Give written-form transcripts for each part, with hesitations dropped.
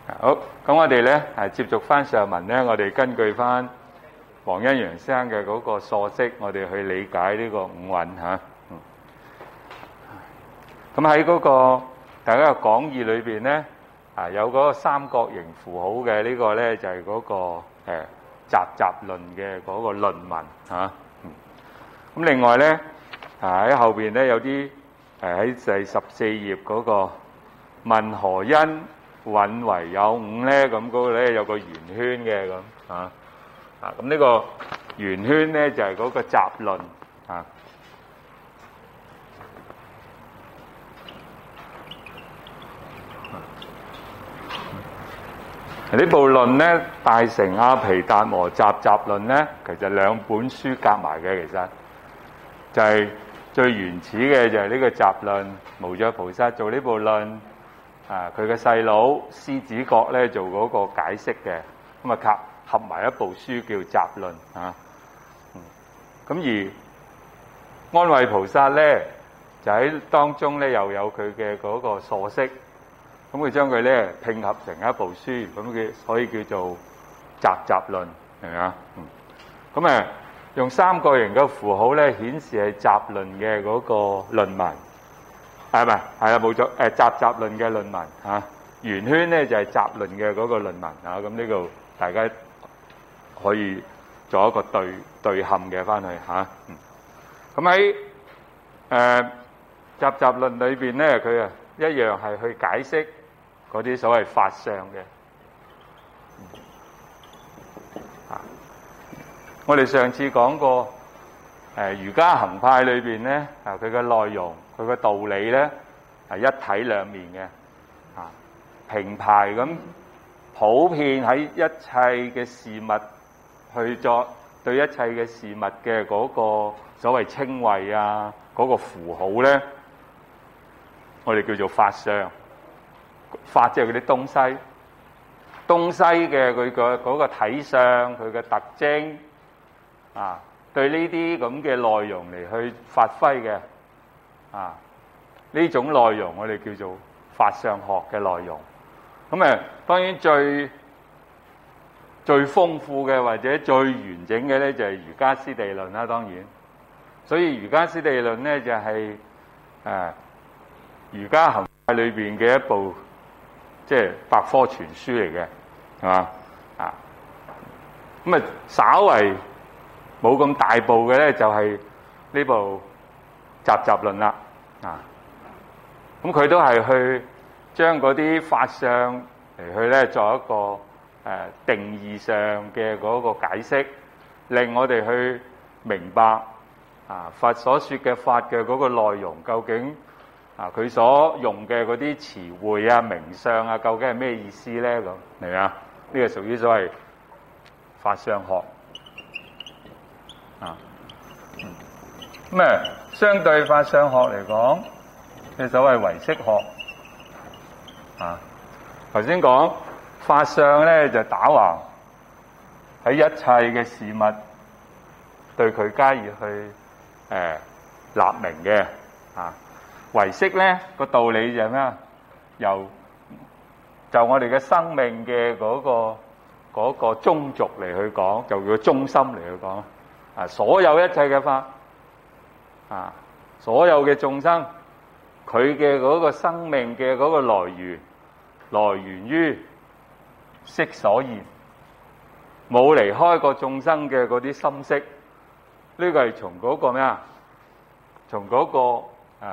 好，咁我哋咧接續翻上文咧，我哋根據翻黃恩陽先生嘅嗰個疏釋，我哋去理解呢個五蘊嚇。咁喺嗰個大家嘅講義裏邊咧，有嗰個三角形符號嘅呢個咧就係嗰個集論嘅嗰個論文嚇。咁另外咧喺後邊咧有啲喺第14頁嗰個問何因蘊為有五咧？咁嗰個咧有個圓圈嘅咁咁呢個圓圈咧就係嗰個集論啊。呢部論咧，大乘阿毗達摩集論咧，其實兩本書夾埋嘅，其實就係最原始嘅就係呢個集論，無著菩薩做呢部論，佢嘅細佬獅子覺咧做嗰個解釋嘅，咁啊合埋一部書叫集論啊。咁而安慧菩薩咧就喺當中咧又有佢嘅嗰個疏釋。咁佢將佢咧拼合成一部書，咁佢可以叫做集論，係咪啊？咁用三角形嘅符號咧顯示係集論嘅嗰個論文，係咪？係啊，冇錯，集論嘅論文嚇。圓圈咧就係集論嘅嗰個論文啊。咁呢度大家可以做一個對冚嘅翻去嚇。咁喺集論裏邊咧，佢一樣係去解釋嗰啲所謂法相嘅。我哋上次講過，瑜伽行派裏邊咧，佢嘅內容、佢嘅道理咧係一體兩面嘅，平排咁普遍喺一切嘅事物去作對一切嘅事物嘅嗰個所謂稱謂啊，嗰個符號咧，我哋叫做法相。法即係嗰啲東西嘅佢個嗰個體相，佢嘅特徵對呢啲咁嘅內容嚟去發揮嘅呢種內容，我哋叫做法相學嘅內容。咁當然最豐富嘅或者最完整嘅咧就係瑜伽師地論啦。當然，所以瑜伽師地論咧就係瑜伽行派裏邊嘅一部即係百科全書嚟嘅，係嘛？咁稍為冇咁大部嘅咧，就係呢部集論啦。咁佢都係去將嗰啲法相嚟去咧作一個定義上嘅嗰個解釋，令我哋去明白佛所說嘅法嘅嗰個內容究竟佢所用嘅嗰啲詞彙啊、名相啊，究竟係咩意思咧？咁明唔明啊？呢個屬於所謂法相學咁相對法相學嚟講嘅所謂唯識學頭先講法相咧就打橫喺一切嘅事物對佢加以去立名嘅唯識咧個道理就係咩啊？就我哋嘅生命嘅嗰個中軸嚟去講，就叫中心嚟去講所有一切嘅法所有嘅眾生，佢嘅嗰個生命嘅嗰個來源於色所現，冇離開過眾生嘅嗰啲心識。呢個係從嗰個咩啊？從嗰個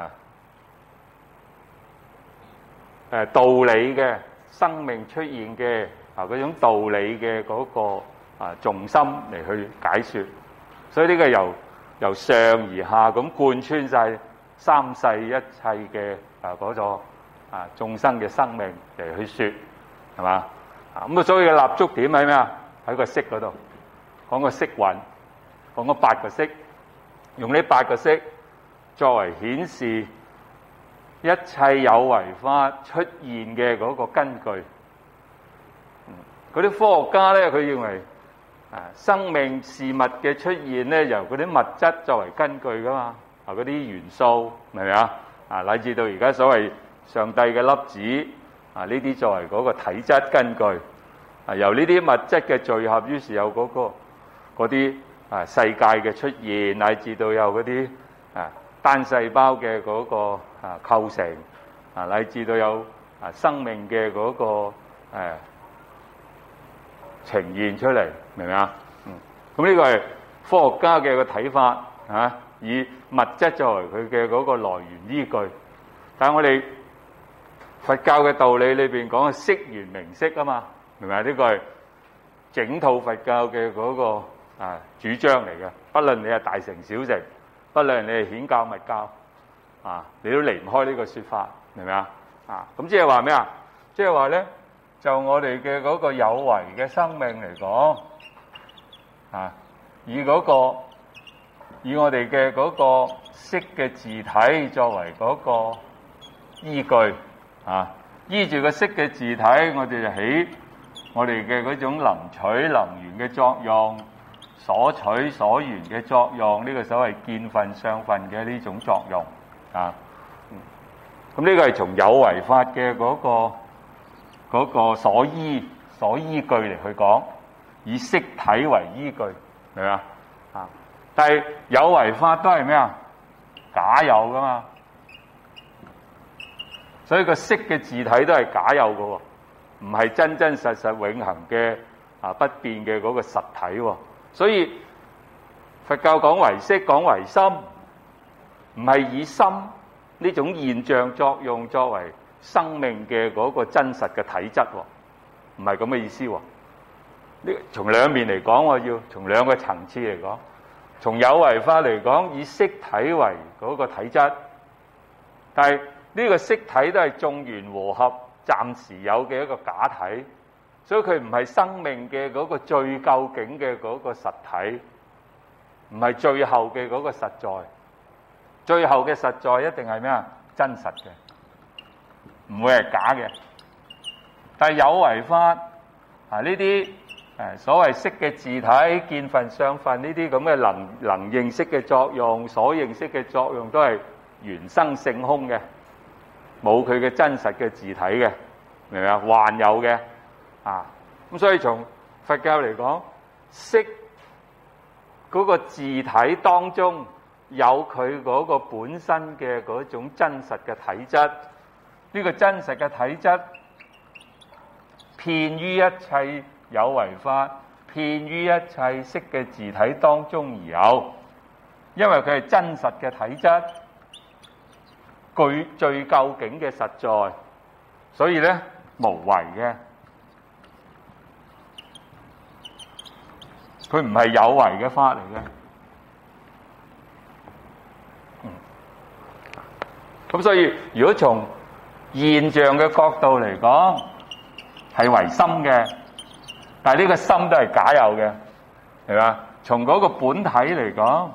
道理嘅生命出現嘅嗰種道理嘅嗰個重心嚟去解說，所以呢個由上而下咁貫穿晒三世一切嘅嗰個眾生嘅生命嚟去說，係嘛？咁所以嘅立足點喺咩啊？喺個色嗰度，講個色蘊，講個八個色，用呢八個色作為顯示一切有為法出現嘅嗰個根據。嗰啲科學家咧，佢認為生命事物嘅出現咧，由嗰啲物質作為根據噶嘛，嗰啲元素，明唔明啊？乃至到而家所謂上帝嘅粒子啊，呢啲作為嗰個體質根據。啊，由呢啲物質嘅聚合，於是有嗰啲世界嘅出現，乃至到有嗰啲單細胞嘅嗰個構成，乃至到有生命嘅嗰個呈現出嚟，明唔明啊？咁呢個係科學家嘅個睇法啊，以物質作為佢嘅嗰個來源依據。但係我哋佛教嘅道理裏邊講嘅識緣名色啊嘛。明白？呢個係整套佛教嘅嗰個主張嚟嘅，不論你係大乘小乘，不論你係顯教密教，你都離唔開呢個說法，明唔明啊？咁即係話咩啊？即係話咧，就我哋嘅嗰個有為嘅生命嚟講，以我哋嘅嗰個識嘅自體作為嗰個依據，依住個識嘅自體，我哋就起我哋嘅嗰種能取能緣嘅作用，所取所緣嘅作用，呢個所謂見分相分嘅呢種作用咁呢個係從有為法嘅嗰個所依據嚟去講，以識體為依據，明嘛？但係有為法都係咩啊？假有噶嘛，所以個識嘅自體都係假有噶喎。唔係真真實實永恆嘅不變嘅嗰個實體喎，所以佛教講唯識講唯心，唔係以心呢種現象作用作為生命嘅嗰個真實嘅體質喎，唔係咁嘅意思喎。呢從兩面嚟講，我要從兩個層次嚟講，從有為法嚟講，以識體為嗰個體質，但係呢個識體都係眾緣和合暫時有嘅一個假體，所以佢唔係生命嘅嗰個最究竟嘅嗰個實體，唔係最後嘅嗰個實在。最後嘅實在一定係咩啊？真實嘅，唔會係假嘅。但係有為法呢啲所謂識嘅自體、見分相分呢啲咁嘅能認識嘅作用、所認識嘅作用都係緣生性空嘅。冇佢嘅真實嘅自體嘅，明唔明啊？還有嘅咁所以從佛教嚟講，識嗰個自體當中有佢嗰個本身嘅嗰種真實嘅體質，呢個真實嘅體質遍於一切有為法，遍於一切識嘅自體當中而有，因為佢係真實嘅體質。最究竟嘅實在，所以咧無為嘅，佢唔係有為嘅法嚟嘅。咁所以如果從現象嘅角度嚟講，係唯心嘅，但係呢個心都係假有嘅，係嘛？從嗰個本體嚟講，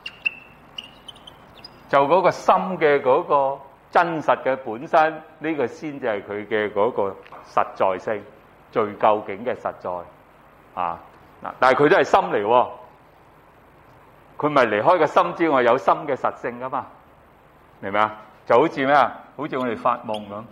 就嗰個心嘅嗰個真實嘅本身，呢個先至係佢嘅嗰個實在性，最究竟嘅實在但係佢都係心嚟喎，佢唔係離開個心之外有心嘅實性噶嘛，明唔明啊？就好似咩啊？好似我哋發夢咁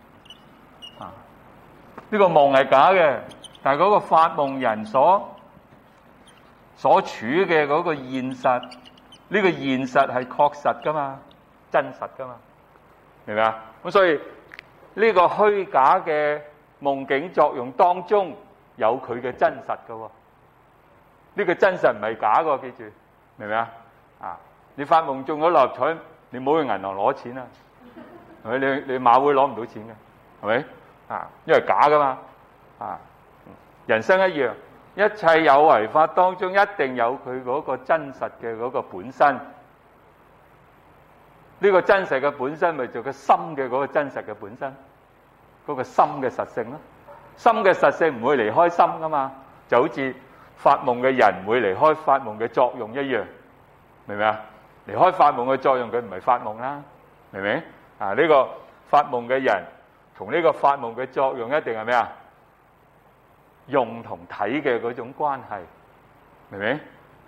呢個夢係假嘅，但係嗰個發夢人所處嘅嗰個現實，呢個現實係確實噶嘛，真實噶嘛，明唔明啊？咁所以呢個虛假嘅夢境作用當中有佢嘅真實噶喎，呢個真實唔係假噶，記住，明唔明啊？你發夢中咗六合彩，你冇去銀行攞錢啊，係咪？你馬會攞唔到錢嘅，係咪？因為假噶嘛，人生一樣。一切有為法當中一定有佢嗰個真實嘅嗰個本身，呢個真實嘅本身咪就個心嘅嗰個真實嘅本身，嗰個心嘅實性咯。心嘅實性唔會離開心噶嘛，就好似發夢嘅人唔會離開發夢嘅作用一樣，明唔明啊？離開發夢嘅作用，佢唔係發夢啦，明唔明？呢個發夢嘅人同呢個發夢嘅作用一定係咩啊？用同體嘅嗰種關係，明唔明？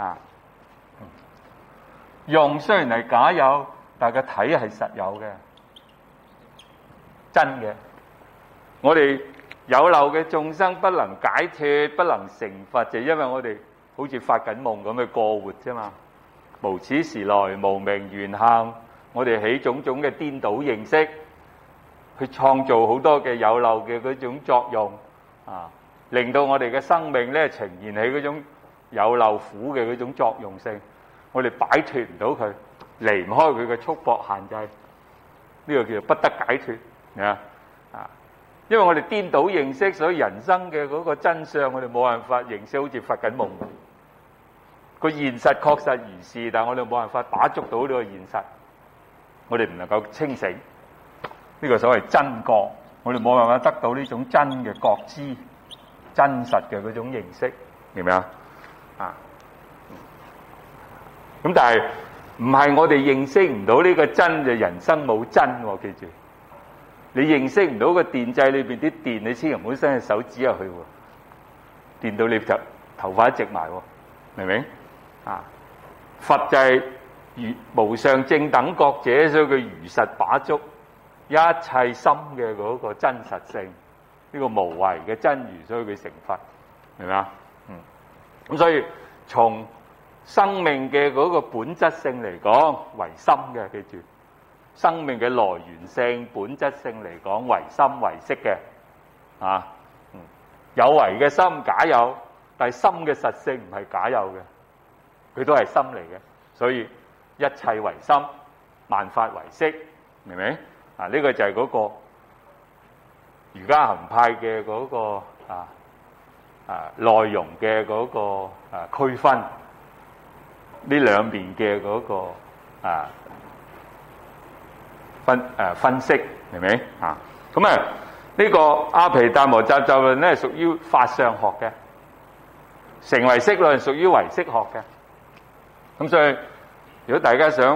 用雖然係假有，但係個體係實有嘅，真嘅。 我哋有漏嘅眾生不能解脫，不能成佛，就因為我哋好似發緊夢咁去過活啫嘛。無始時來無明緣行，我哋起種種嘅顛倒認識，去創造好多嘅有漏嘅嗰種作用啊，令到我哋嘅生命咧呈現起嗰種有漏苦嘅嗰種作用性，我哋擺脫唔到佢，離唔開佢嘅束縛限制，呢個叫做不得解脫啊！因為我哋顛倒認識，所以人生嘅嗰個真相，我哋冇辦法認識，好似發緊夢。個現實確實如是，但係我哋冇辦法打捉到呢個現實，我哋唔能夠清醒。呢個所謂真覺，我哋冇辦法得到呢種真嘅覺知、真實嘅嗰種認識，明唔明啊？咁但係唔係我哋認識唔到呢個真，就人生冇真喎，記住。你認識唔到個電掣裏邊啲電，你千祈唔好伸隻手指入去喎，電到你頭髮直埋喎，明唔明？佛就係無上正等覺者，所以佢如實把捉一切心嘅嗰個真實性，呢個無為嘅真如，所以佢成佛，明唔明啊？咁所以從生命嘅嗰個本質性嚟講，為心嘅，記住。生命嘅來源性、本質性嚟講，為心為色嘅，有為嘅心假有，但係心嘅實性唔係假有嘅，佢都係心嚟嘅，所以一切為心，萬法為色，明唔明？呢個就係嗰個瑜伽行派嘅嗰個內容嘅嗰個區分，呢兩邊嘅嗰個分析，明唔明啊？咁呢個阿毗達摩雜集論咧，屬於法相學嘅；成唯識論屬於唯識學嘅。咁所以，如果大家想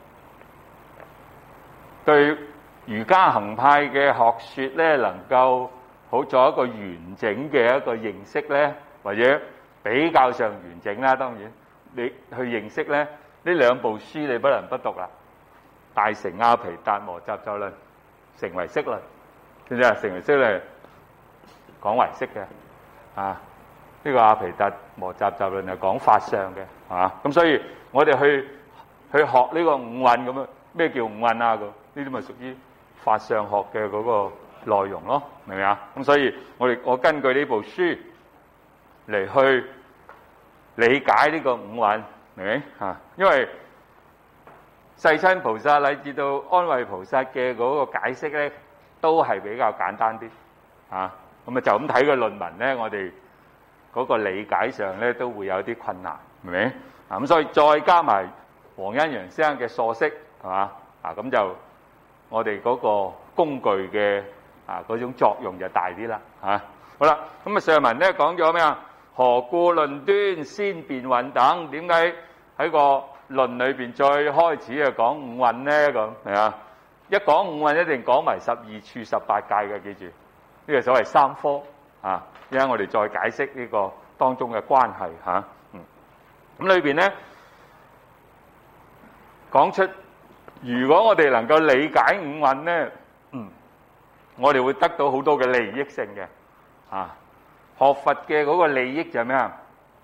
對瑜伽行派嘅學說咧，能夠好做一個完整嘅一個認識咧，或者比較上完整啦，當然你去認識咧，呢兩部書你不能不讀啦。大乘阿毗達摩雜集論、成唯識論，知唔知啊？成唯識論講唯識嘅，呢個阿毗達摩雜集論係講法相嘅，係嘛？咁所以我哋去學呢個五蘊咁樣，咩叫五蘊啊？呢啲咪屬於法相學嘅嗰個內容咯，明唔明啊？咁所以我根據呢部書嚟去理解呢個五蘊，明唔明啊？因為世親菩薩乃至到安慧菩薩嘅嗰個解釋咧，都係比較簡單啲，咁就咁睇個論文咧，我哋嗰個理解上咧都會有啲困難，明唔明？咁所以再加埋黃恩揚先生嘅疏釋，係嘛？咁就我哋嗰個工具嘅嗰種作用就大啲啦，好啦，咁上文咧講咗咩啊？何故論端先辨蘊等？點解喺個論裏邊最開始就講五蘊咧？咁係啊，一講五蘊一定講埋12處18界嘅，記住呢個所謂三科啊。而家我哋再解釋呢個當中嘅關係嚇。咁裏邊咧講出，如果我哋能夠理解五蘊咧，我哋會得到好多嘅利益性嘅。學佛嘅嗰個利益就係咩啊？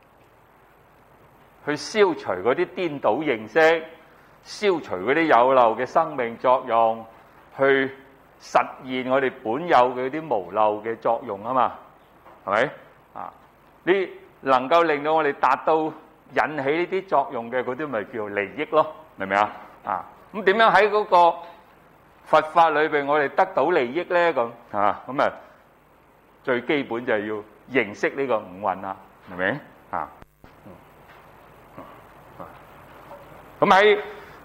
去消除嗰啲顛倒認識，消除嗰啲有漏嘅生命作用，去實現我哋本有嘅啲無漏嘅作用啊嘛，係咪？你能夠令到我哋達到引起呢啲作用嘅嗰啲，咪叫利益咯，明唔明啊？咁點樣喺嗰個佛法裏邊我哋得到利益咧？咁最基本就係要認識呢個五蘊啦，明唔明？咁喺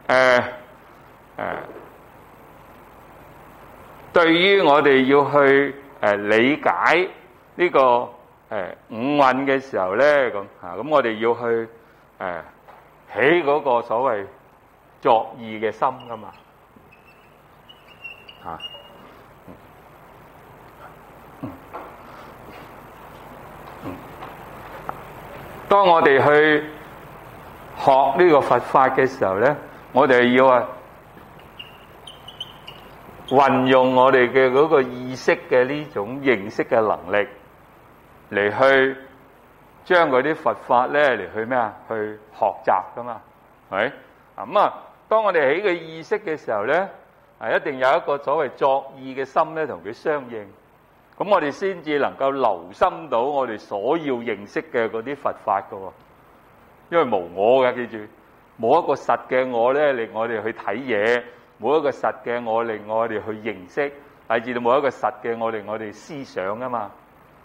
對於我哋要去理解呢個五蘊嘅時候咧，咁我哋要去起嗰個所謂作意嘅心噶嘛，當我哋去學呢個佛法嘅時候咧，我哋要運用我哋嘅嗰個意識嘅呢種認識嘅能力嚟去將嗰啲佛法咧嚟去咩啊？去學習噶嘛，係咪？咁啊，當我哋起個意識嘅時候咧，一定有一個所謂作意嘅心咧，同佢相應。咁我哋先至能夠留心到我哋所要認識嘅嗰啲佛法噶喎。因為無我嘅，記住，冇一個實嘅我咧，令我哋去睇嘢；冇一個實嘅我，令我哋去認識；乃至到冇一個實嘅我，令我哋思想啊嘛。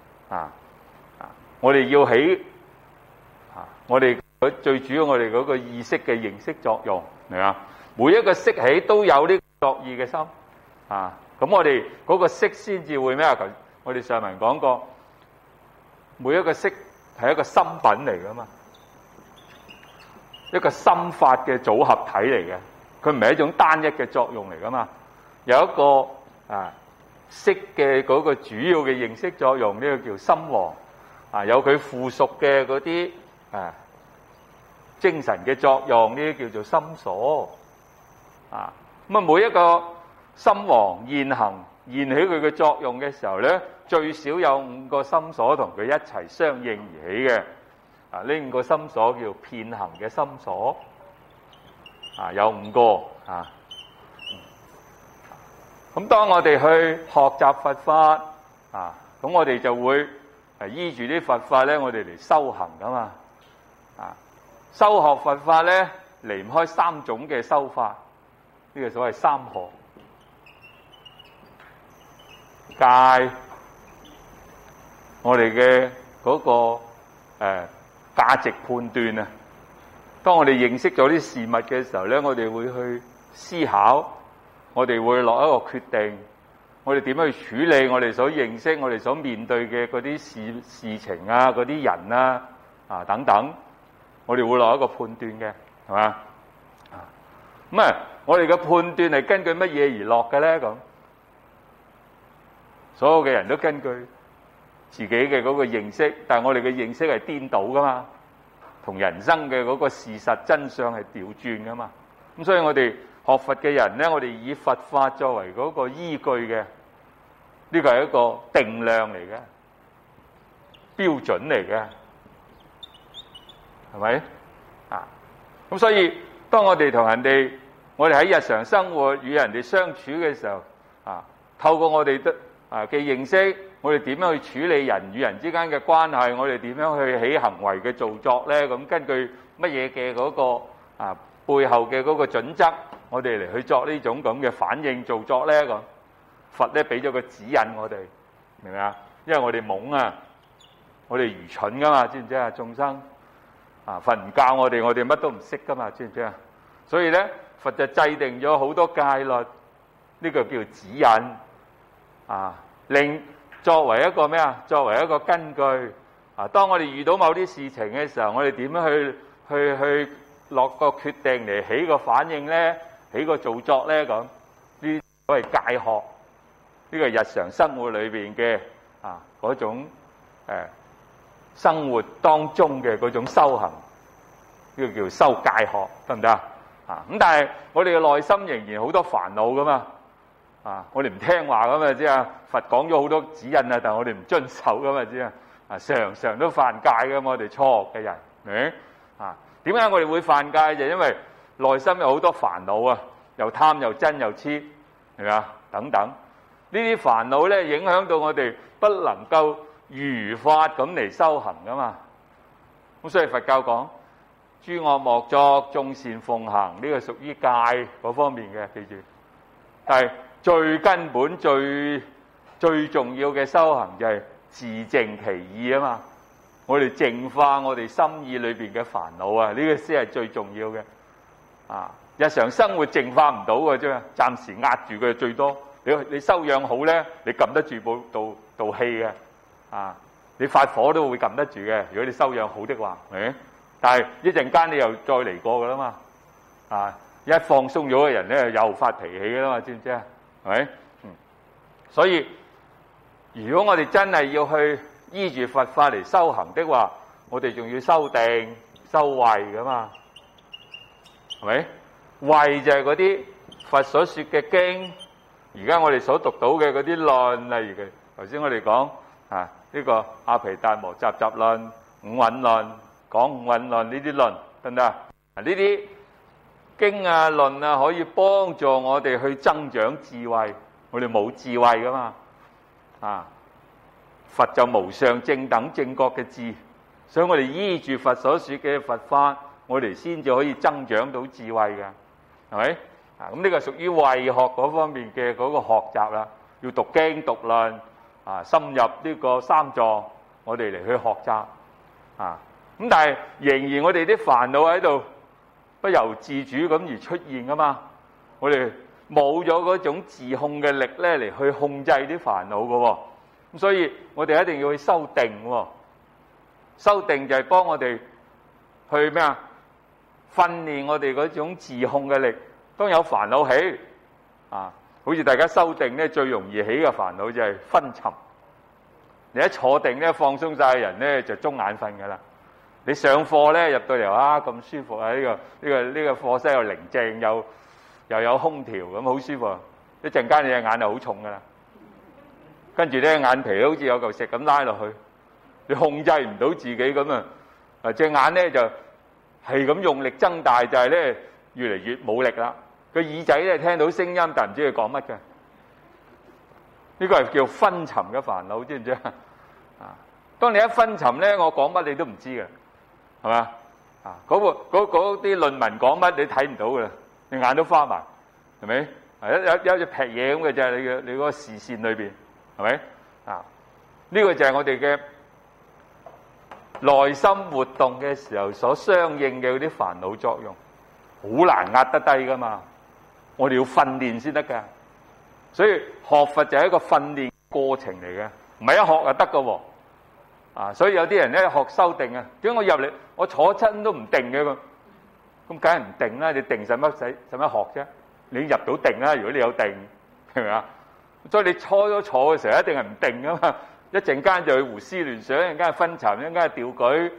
我哋要起我哋最主要我哋嗰個意識嘅認識作用，明嘛？每一個識起都有呢個作意嘅心咁我哋嗰個識先至會咩啊？我哋上文講過，每一個識係一個心品嚟噶嘛，一個心法嘅組合體嚟嘅，佢唔係一種單一嘅作用嚟噶嘛。有一個識嘅嗰個主要嘅認識作用，呢個叫心王有佢附屬嘅嗰啲精神嘅作用，呢啲叫做心所咁啊，每一個心王現行現起佢嘅作用嘅時候咧，最少有5個心所同佢一齊相應而起嘅。呢5個心所叫遍行嘅心所有5個咁當我哋去學習佛法咁我哋就會依住啲佛法咧，我哋嚟修行噶嘛修學佛法咧，離唔開3種嘅修法，呢個所謂三學。戒，我哋嘅嗰個價值判斷啊。當我哋認識咗啲事物嘅時候咧，我哋會去思考，我哋會落一個決定，我哋點樣去處理我哋所認識、我哋所面對嘅嗰啲事情啊、嗰啲人啊等等，我哋會落一個判斷嘅，係嘛？咁我哋嘅判斷係根據乜嘢而落嘅咧？咁所有嘅人都根據自己嘅嗰個認識，但係我哋嘅認識係顛倒噶嘛，同人生嘅嗰個事實真相係調轉噶嘛。咁所以我哋學佛嘅人咧，我哋以佛法作為嗰個依據嘅，呢個係一個定量嚟嘅，標準嚟嘅，係咪？咁所以當我哋同人哋，我哋喺日常生活與人哋相處嘅時候透過我哋嘅認識，我哋點樣去處理人與人之間嘅關係，我哋點樣去起行為嘅造作咧？咁根據乜嘢嘅嗰個背後嘅嗰個準則，我哋嚟去作呢種咁嘅反應造作咧？咁佛咧俾咗個指引我哋，明唔明啊？因為我哋懵我哋愚蠢噶嘛，知唔知啊？眾生佛唔教我哋乜都唔識噶嘛，知唔知啊？所以咧，佛就制定咗好多戒律，呢個叫指引令作為一個咩啊？作為一個根據當我哋遇到某啲事情嘅時候，我哋點樣去落個決定嚟起個反應咧？起個造作咧？咁呢所謂戒學，呢個日常生活裏邊嘅嗰種生活當中嘅嗰種修行，呢個叫修戒學，得唔得咁但係我哋嘅內心仍然好多煩惱噶嘛我哋唔聽話噶嘛，知啊？佛講咗好多指引但係我哋唔遵守噶嘛，知啊？常常都犯戒噶嘛，我哋初學嘅人，明？點解我哋會犯戒？就因為內心有好多煩惱又貪又憎又痴，係咪啊？等等呢啲煩惱咧，影響到我哋不能夠如法咁嚟修行噶嘛。咁所以佛教講諸惡莫作，眾善奉行，呢個屬於戒嗰方面嘅，記住。但係最根本、最重要嘅修行就係自淨其意啊嘛！我哋淨化我哋心意裏邊嘅煩惱呢個先係最重要嘅。日常生活淨化唔到嘅啫，暫時壓住佢最多。你修養好咧，你撳得住部氣嘅。你發火都會撳得住嘅。如果你修養好的話，但係一陣間你又再嚟過噶啦嘛。一放鬆咗嘅人咧，又發脾氣噶啦嘛，知唔知啊？係咪？所以如果我哋真係要去依住佛法嚟修行的話，我哋仲要修定、修慧噶嘛，係咪？慧就係嗰啲佛所說嘅經， 而家我哋所讀到嘅嗰啲論，例如嘅頭先我哋講呢個阿毗達摩集集論、五蘊論、講五蘊論呢啲論得唔得啊？呢啲經啊論啊可以幫助我哋去增長智慧，我哋冇智慧噶嘛佛就無上正等正覺嘅智，所以我哋依住佛所說嘅佛法，我哋先至可以增長到智慧嘅，係咪？咁呢個屬於慧學嗰方面嘅嗰個學習啦，要讀經讀論深入呢個三藏，我哋嚟去學習咁但係仍然我哋啲煩惱喺度不由自主咁而出現噶嘛，我哋冇咗嗰種自控嘅力咧嚟去控制啲煩惱噶喎，咁所以我哋一定要去修定喎，修定就係幫我哋去咩啊？訓練我哋嗰種自控嘅力。當有煩惱起好似大家修定咧，最容易起嘅煩惱就係昏沉。你一坐定咧，放鬆晒人咧，就中眼瞓噶啦。你上課咧入到嚟咁舒服啊！呢個課室又寧靜，又有空調咁，好舒服。一陣間你隻眼就好重噶啦，跟住咧眼皮好似有嚿石咁拉落去，你控制唔到自己咁隻眼咧就係咁用力增大，就係咧越嚟越冇力啦。個耳仔咧聽到聲音，但唔知佢講乜嘅。呢個係叫昏沉嘅煩惱，知唔知啊？當你一昏沉咧，我講乜你都唔知嘅，係嘛？嗰啲論文講乜你睇唔到嘅啦，你眼都花埋，係咪？有隻劈嘢咁嘅啫，你嗰個視線裏邊，係咪？呢個就係我哋嘅內心活動嘅時候所相應嘅嗰啲煩惱作用，好難壓得低噶嘛。我哋要訓練先得噶，所以學佛就係一個訓練過程嚟嘅，唔係一學就得噶喎。所以有啲人咧學修定點解我入嚟我坐親都唔定嘅咁梗係唔定啦。你定使乜學啫？你入到定啦，如果你有定，係咪啊？所以你初咗坐嘅時候一定係唔定噶嘛，一陣間就去胡思亂想，一陣間係昏沉，一陣間係掉舉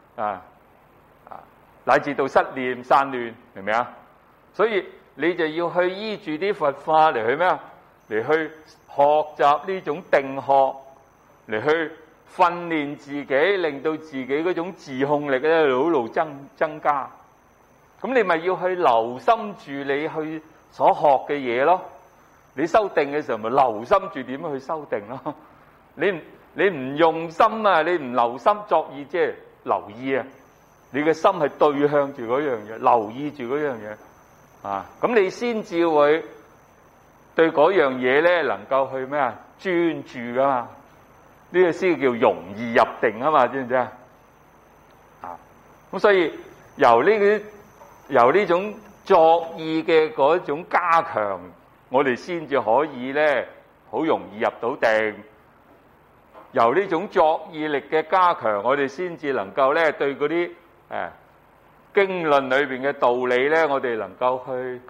乃至到失念散亂，明唔明啊？所以你就要去依住啲佛法嚟去咩啊？嚟去學習呢種定學，嚟去訓練自己，令到自己嗰種自控力咧一路增加。咁你咪要去留心住你去所學嘅嘢咯。你修定嘅時候咪留心住點樣去修定咯。你唔用心啊，你唔留心作意，即係留意啊。你嘅心係對向住嗰樣嘢，留意住嗰樣嘢咁你先至會對嗰樣嘢咧能夠去咩啊？專注噶嘛。呢個先叫容易入定啊嘛，知唔知啊？咁所以由呢種作意嘅嗰種加強，我哋先至可以咧好容易入到定。由呢種作意力嘅加強，我哋先至能夠咧對嗰啲經論裏邊嘅道理咧，我哋能夠去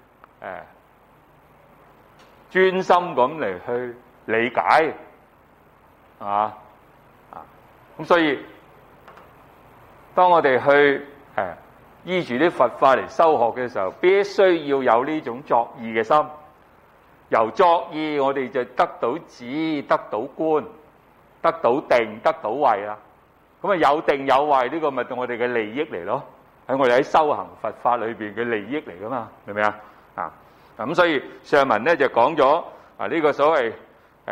專心咁嚟去理解，咁所以當我哋去依住啲佛法嚟修學嘅時候，必須要有呢種作意嘅心。由作意，我哋就得到止，得到觀，得到定，得到慧啦。咁有定有慧，呢個咪對我哋嘅利益嚟咯。喺我哋喺修行佛法裏邊嘅利益嚟噶嘛，明唔明啊？咁所以上文咧就講咗呢個所謂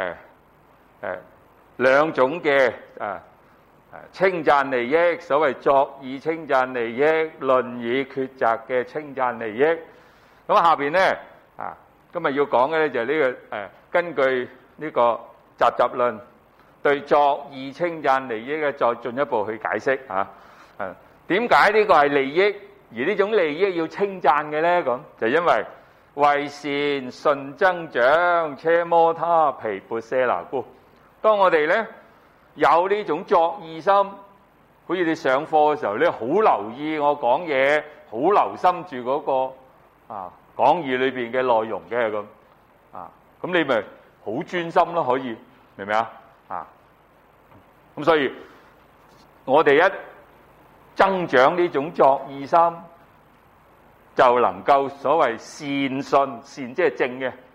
兩種嘅稱讚利益，所謂作意稱讚利益、論議抉擇嘅稱讚利益。咁下邊咧今日要講嘅咧就係呢個根據呢個集集論對作意稱讚利益嘅再進一步去解釋點解呢個係利益，而呢種利益要稱讚嘅咧？咁就因為為善順增長，奢摩他毗缽舍那故。當我哋咧有呢種作意心，好似你上課嘅時候咧，好留意我講嘢，好留心住嗰個講義裏邊嘅內容嘅咁你咪好專心咯，可以明唔明咁所以我哋一增長呢種作意心，就能夠所謂善順，善即係正嘅，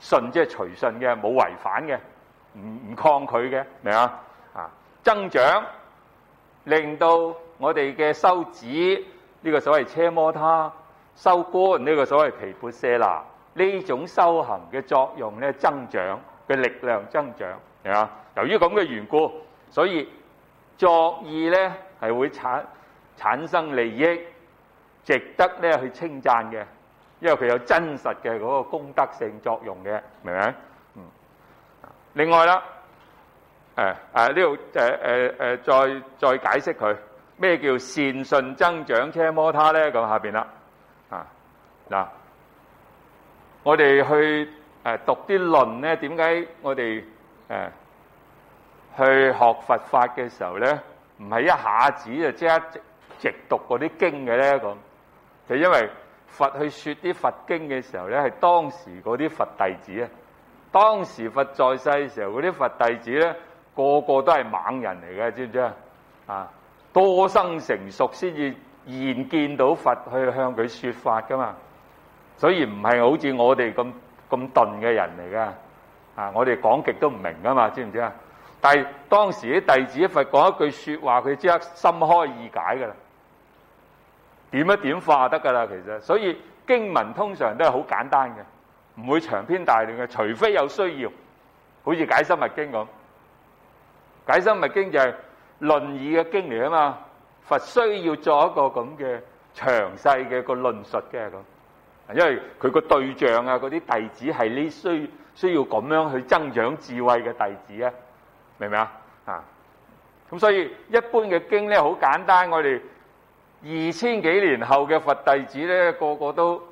順即係隨順嘅，冇違反嘅，唔抗拒嘅，明啊？增長令到我哋嘅修止呢個所謂奢摩他，修觀呢個所謂毗缽舍那，呢種修行嘅作用咧增長嘅力量增長，明啊？由於咁嘅緣故，所以作意咧係會產生利益，值得咧去稱讚嘅，因為佢有真實嘅嗰個功德性作用嘅，明唔明？另外啦，呢度再解釋佢咩叫善順增長奢摩他咧？咁下邊啦，嗱，我哋去讀啲論咧，點解我哋去學佛法嘅時候咧，唔係一下子就即刻直讀嗰啲經嘅咧？咁就因為佛去說啲佛經嘅時候咧，係當時嗰啲佛弟子啊，當時佛在世嘅時候嗰啲佛弟子咧，個個都係猛人嚟嘅，知唔知啊？多生成熟先至現見到佛去向佢說法噶嘛，所以唔係好似我哋咁鈍嘅人嚟噶，我哋講極都唔明噶嘛，知唔知啊？但係當時啲弟子佛講一句說話，佢即刻心開意解噶啦，點一點化得噶啦，其實，所以經文通常都係好簡單嘅，唔會長篇大論嘅，除非有需要，好似解深密經咁。解深密經就係論議嘅經嚟啊嘛，佛需要做一個咁嘅詳細嘅個論述嘅咁，因為佢個對象啊，嗰啲弟子係呢需要咁樣去增長智慧嘅弟子啊，明唔明啊？咁所以一般嘅經咧好簡單，我哋2000幾年後嘅佛弟子咧，個個都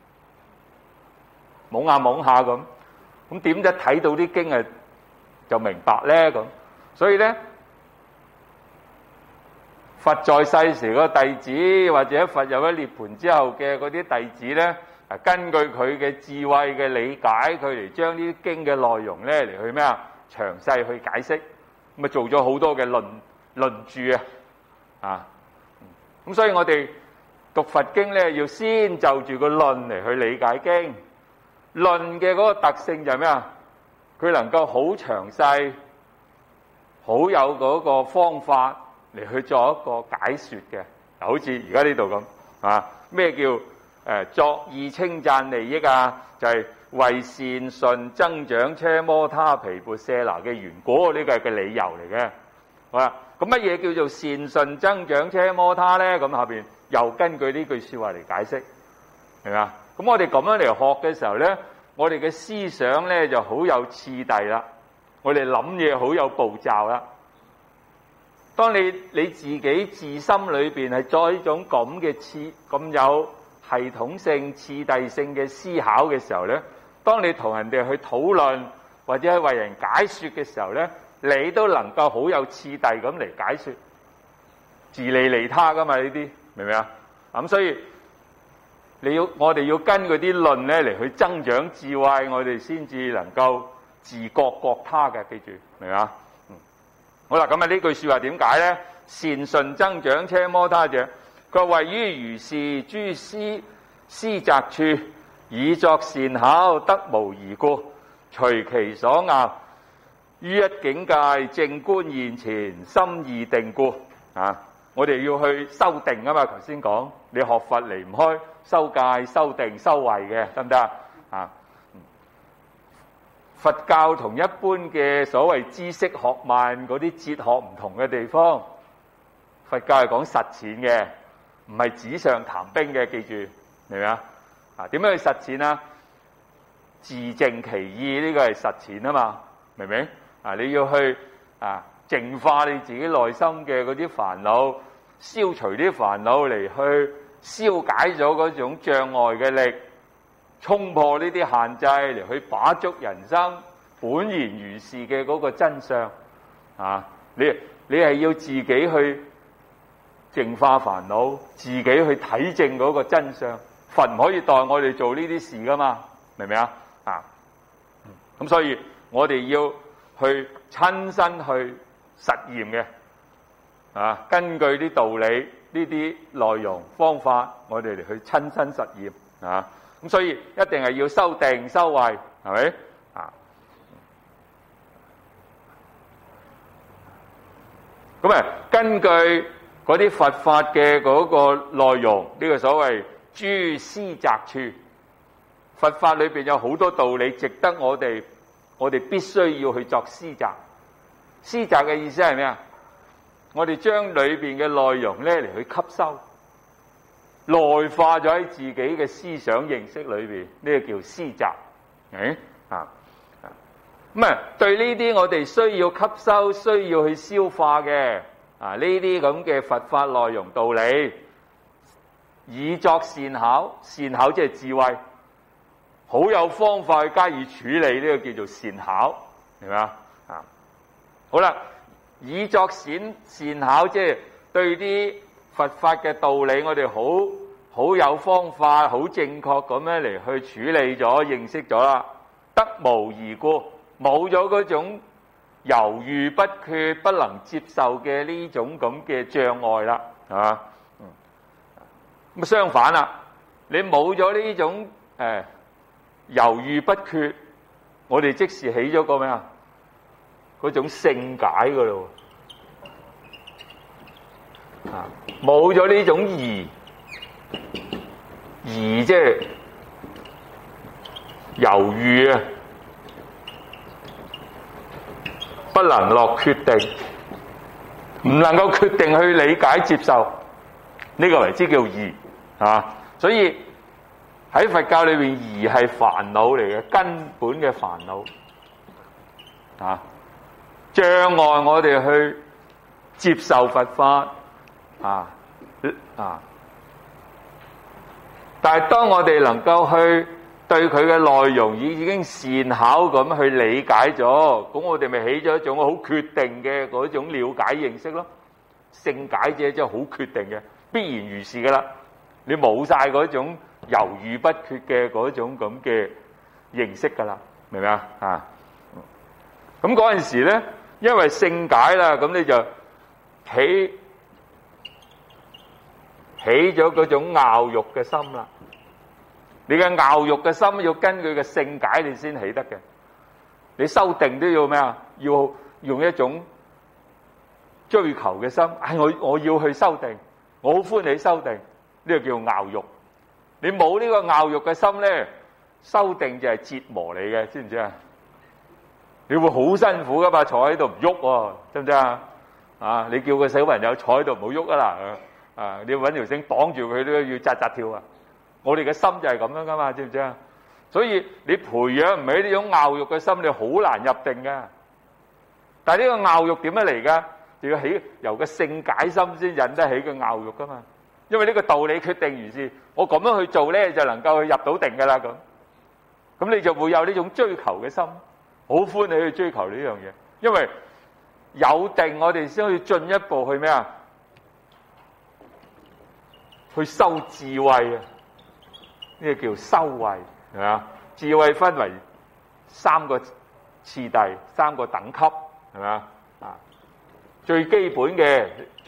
懵下懵下咁點解睇到啲經啊就明白咧咁？所以咧，佛在世時個弟子或者佛入咗涅槃之後嘅嗰啲弟子咧，根據佢嘅智慧嘅理解，佢嚟將呢啲經嘅內容咧嚟去咩啊？詳細去解釋，咁啊做咗好多嘅論著啊！咁所以我哋讀佛經咧，要先就住個論嚟去理解經。論嘅嗰個特性就係咩啊？佢能夠好詳細，好有嗰個方法嚟去做一個解說嘅。好似而家呢度咁咩叫作意稱讚利益啊？就係為善順增長奢摩他毗缽舍那嘅緣故，呢個係個理由嚟嘅。好啦，咁乜嘢叫做善順增長奢摩他咧？咁下邊又根據呢句說話嚟解釋，明嘛？咁我哋咁樣嚟學嘅時候咧，我哋嘅思想咧就好有次第啦，我哋諗嘢好有步驟啦。當你自己自心裏邊係作一種咁有系統性、次第性嘅思考嘅時候咧，當你同人哋去討論或者係為人解說嘅時候咧，你都能夠好有次第咁嚟解說，自利利他噶嘛，呢啲明唔明啊？咁所以我哋要根據啲論咧嚟去增長智慧，我哋先至能夠自覺覺他嘅，記住明唔明啊？好啦，咁啊呢句說話點解咧？善順增長奢摩他者，佢話位於如是諸施宅處，以作善巧，得無疑故，隨其所拗，於一境界正觀現前，心意定故。我哋要去修定啊嘛，頭先講你學佛離唔開修戒、修定、修慧嘅，得唔得啊？佛教同一般嘅所謂知識學問嗰啲哲學唔同嘅地方，佛教係講實踐嘅，唔係紙上談兵嘅，記住明唔明啊？點樣去實踐啊？自淨其意，呢個係實踐啊嘛，明唔明？你要去淨化你自己內心嘅嗰啲煩惱，消除啲煩惱嚟去消解咗嗰種障礙嘅力，衝破呢啲限制嚟去把捉人生本然如是嘅嗰個真相。你係要自己去淨化煩惱，自己去體證嗰個真相。佛唔可以代我哋做呢啲事噶嘛，明唔明啊？咁所以我哋要去親身去實驗嘅，根據啲道理、呢啲內容、方法，我哋嚟去親身實驗。咁所以一定係要修定、修慧， 係咪啊？咁啊，根據嗰啲佛法嘅嗰個內容，呢個所謂諸思擇處，佛法裏邊有好多道理，值得我哋必須要去作思擇。思擇嘅意思係咩啊？我哋將裏邊嘅內容咧嚟去吸收，內化咗喺自己嘅思想認識裏邊，呢個叫思擇。咁啊，對呢啲我哋需要吸收、需要去消化嘅呢啲咁嘅佛法內容道理，以作善巧。善巧即係智慧，好有方法去加以處理，呢個叫做善巧，明白啊？好啦，以作善巧，即係對啲佛法嘅道理，我哋好有方法、好正確咁樣嚟去處理咗、認識咗啦。得無疑故，冇咗嗰種猶豫不決、不能接受嘅呢種咁嘅障礙啦，係嘛？咁相反啦，你冇咗呢種猶豫不決，我哋即時起咗個咩啊？嗰種聖解噶咯，冇咗呢種疑即係猶豫啊，不能落決定，唔能夠決定去理解接受，呢個為之叫疑啊。所以喺佛教裏邊，疑係煩惱嚟嘅，根本嘅煩惱啊，障礙我哋去接受佛法啊。但係當我哋能夠去對佢嘅內容已經善巧咁去理解咗，咁我哋咪起咗一種好決定嘅嗰種了解認識咯。聖解者即係好決定嘅，必然如是噶啦。你冇晒嗰種猶豫不決嘅嗰種咁嘅認識噶啦，明唔明啊？咁嗰陣時咧，因為聖解啦，咁你就起咗嗰種拗欲嘅心啦。你嘅拗欲嘅心要根據嘅聖解你先起得嘅。你修定都要咩啊？要用一種追求嘅心。我要去修定，我好歡喜修定，呢個叫拗欲。你冇呢個拗欲嘅心咧，修定就係折磨你嘅，知唔知啊？你會好辛苦噶嘛，坐喺度唔喐喎，知唔知啊？你叫個小朋友坐喺度唔好喐啊啦，你要搵條繩綁住佢都要扎扎跳啊！我哋嘅心就係咁樣噶嘛，知唔知啊？所以你培養唔起呢種拗欲嘅心，你好難入定噶。但係呢個拗欲點樣嚟噶？就要由個聖解心先引得起個拗欲噶嘛。因為呢個道理決定如是，我咁樣去做咧，就能夠去入到定噶啦咁。咁你就會有呢種追求嘅心，好歡喜去追求呢樣嘢。因為有定，我哋先可以進一步去咩啊？去修智慧啊！呢個叫修慧，係咪啊？智慧分為三個次第、三個等級，係咪啊？最基本嘅、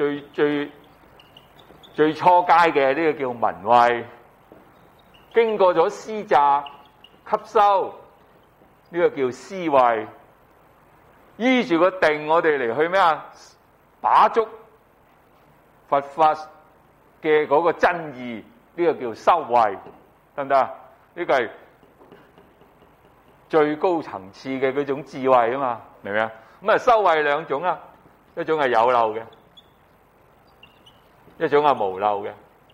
最初階嘅呢個叫聞慧，經過咗思擇吸收，呢個叫思慧。依住個定，我哋嚟去咩啊？把捉佛法嘅嗰個真義，呢個叫修慧。得唔得啊？呢個係最高層次嘅嗰種智慧啊嘛，明唔明啊？咁啊，修慧兩種啦，一種係有漏嘅，一種係無漏嘅。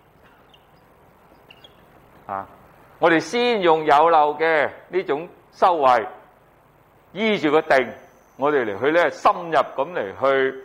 我哋先用有漏嘅呢種修慧，依住個定，我哋嚟去咧深入咁嚟去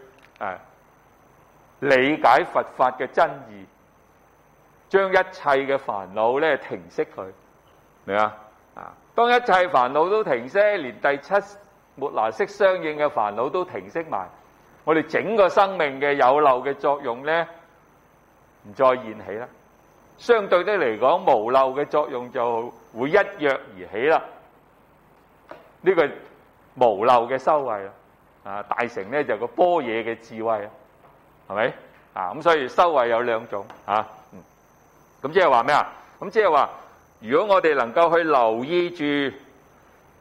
理解佛法嘅真義。將一切嘅煩惱咧停息佢，明啊？當一切煩惱都停息，連第七末那識相應嘅煩惱都停息埋，我哋整個生命嘅有漏嘅作用咧唔再現起啦。相對的嚟講，無漏嘅作用就會一躍而起啦。呢個無漏嘅修慧啦，大成咧就個般若嘅智慧啦，係咪？咁所以修慧有兩種咁即係話咩啊？咁即係話，如果我哋能夠去留意住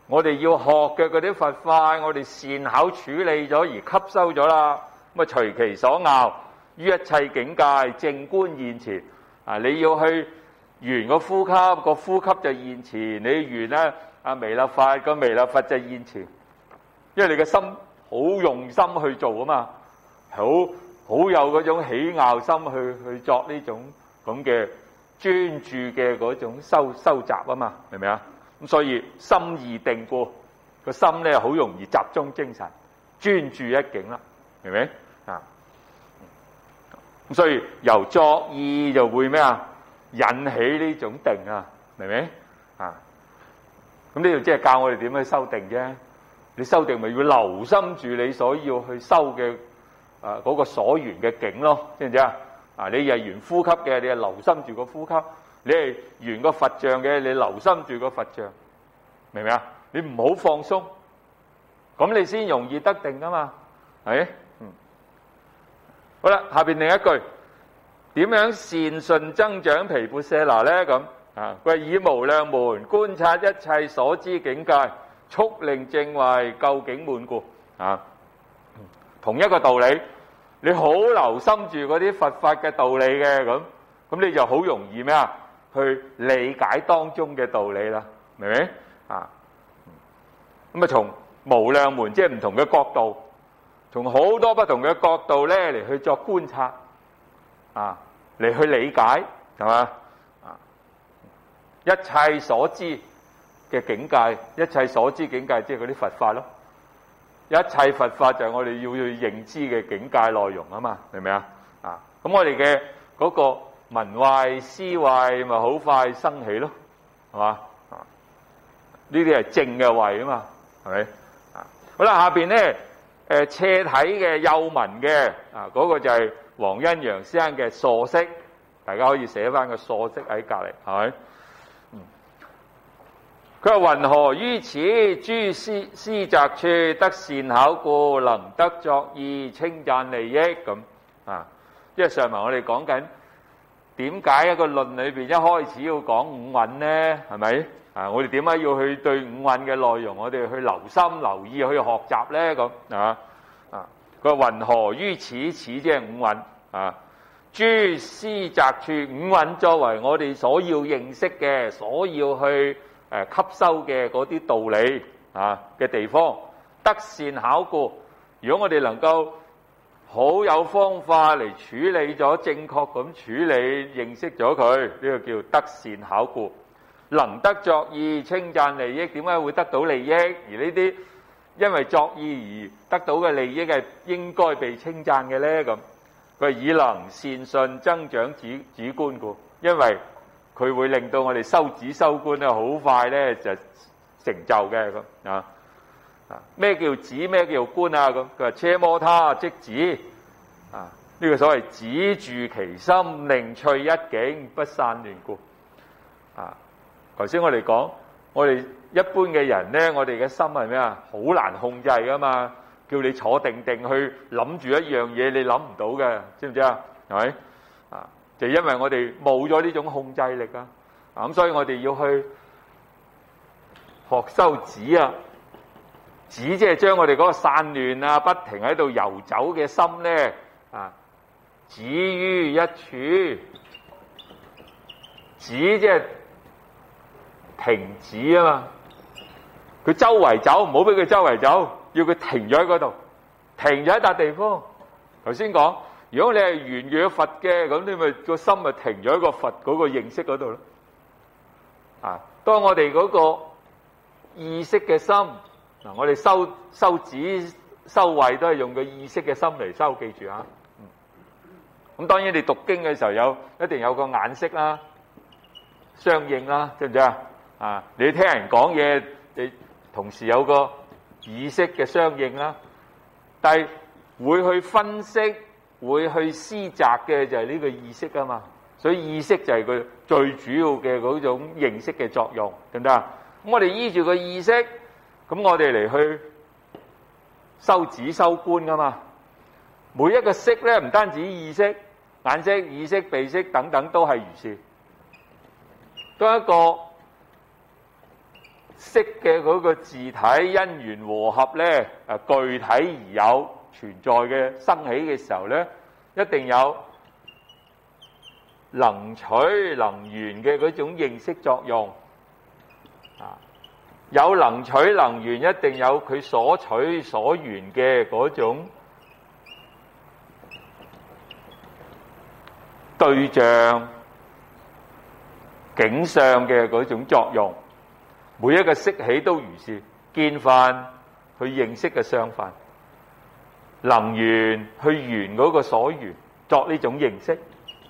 我哋要學嘅嗰啲佛法，我哋善巧處理咗而吸收咗啦，咁啊隨其所拗，於一切境界正觀現前。啊，你要去緣個呼吸，個呼吸就現前；你緣咧啊彌勒佛，個彌勒佛就現前。因為你嘅心好用心去做啊嘛，好有嗰種喜拗心去作呢種咁嘅專注嘅嗰種收集啊嘛，明唔明啊？咁所以心意定故，個心咧好容易集中精神，專注一境啦，明唔明啊？咁所以由作意就會咩啊？引起呢種定啊，明唔明啊？咁呢度即係教我哋點去修定啫。你修定咪要留心住你所要去修嘅嗰個所緣嘅境咯，知唔知啊？啊，你係緣呼吸嘅，你係留心住個呼吸；你係緣個佛像嘅，你留心住個佛像，明唔明啊？你唔好放鬆，咁你先容易得定噶嘛，係？好啦，下邊另一句，點樣善順增長毗缽舍那咧？咁啊，佢係以無量門觀察一切所知境界，速令證慧究竟滿故。啊，同一個道理，你好留心住嗰啲佛法嘅道理嘅，咁你就好容易咩啊？去理解當中嘅道理啦，明唔明啊？咁啊，從無量門即係唔同嘅角度。從好多不同嘅角度咧嚟去作觀察，啊，嚟去理解，係嘛？啊，一切所知嘅境界，一切所知境界即係嗰啲佛法咯。一切佛法就係我哋要去認知嘅境界內容啊嘛，明唔明啊？啊，咁我哋嘅嗰個聞慧思慧咪好快生起咯，係嘛？啊，呢啲係正嘅慧啊嘛，係咪？啊，好啦，下邊咧。斜體嘅幼文嘅啊，嗰個就係黃恩揚先生嘅疏釋，大家可以寫翻個疏釋喺隔離，係咪？佢話云何於此諸施宅處得善巧故，能得作意稱讚利益咁啊？因為上文我哋講緊點解一個論裏邊一開始要講五蘊呢？係咪？啊！我哋點解要去對五蘊嘅內容，我哋去留心留意去學習咧？咁佢話云何於此？此即係五蘊啊！諸施宅處，五蘊作為我哋所要認識嘅、所要去吸收嘅嗰啲道理啊嘅地方，得善巧故。如果我哋能夠好有方法嚟處理咗，正確咁處理認識咗佢，呢個叫得善巧故。能得作意稱讚利益，點解會得到利益？而呢啲因為作意而得到嘅利益係應該被稱讚嘅咧？咁佢以能善順增長止觀故，因為佢會令到我哋修止修觀咧好快咧就成就嘅咁啊！咩叫止？咩叫觀啊？咁佢話奢摩他即止啊！呢個所謂止住其心，令趣一境，不散亂故啊！頭先我哋講，我哋一般嘅人咧，我哋嘅心係咩啊？好難控制噶嘛，叫你坐定定去諗住一樣嘢，你諗唔到嘅，知唔知啊？係咪啊？就因為我哋冇咗呢種控制力啊！咁所以我哋要去學修止啊！止即係將我哋嗰個散亂啊、不停喺度遊走嘅心咧啊，止於一處，止即係停止啊嘛，佢周圍走，唔好俾佢周圍走，要佢停咗喺嗰度，停咗喺笪地方。頭先講，如果你係緣住佛嘅，咁你咪個心咪停咗喺個佛嗰個認識嗰度咯。啊，當我哋嗰個意識嘅心，嗱，我哋修止修慧都係用個意識嘅心嚟修，記住啊。咁當然你讀經嘅時候一定有個眼識啦，相應啦，知唔知啊？啊！你聽人講嘢，你同時有個意識嘅相應啦，但係會去分析、會去施宅嘅就係呢個意識啊嘛。所以意識就係佢最主要嘅嗰種認識嘅作用，得唔得啊？咁我哋依住個意識，咁我哋嚟去修止修觀噶嘛。每一個識咧，唔單止意識、眼識、耳識、鼻識等等都係如是，都係一個識嘅嗰個字體因緣和合咧，具體而有存在嘅生起嘅時候咧，一定有能取能緣嘅嗰種認識作用。有能取能緣，一定有佢所取所緣嘅嗰種對象景象嘅嗰種作用。每一個識起都如是，見分去認識嘅相分，能緣去緣嗰個所緣，作呢種認識。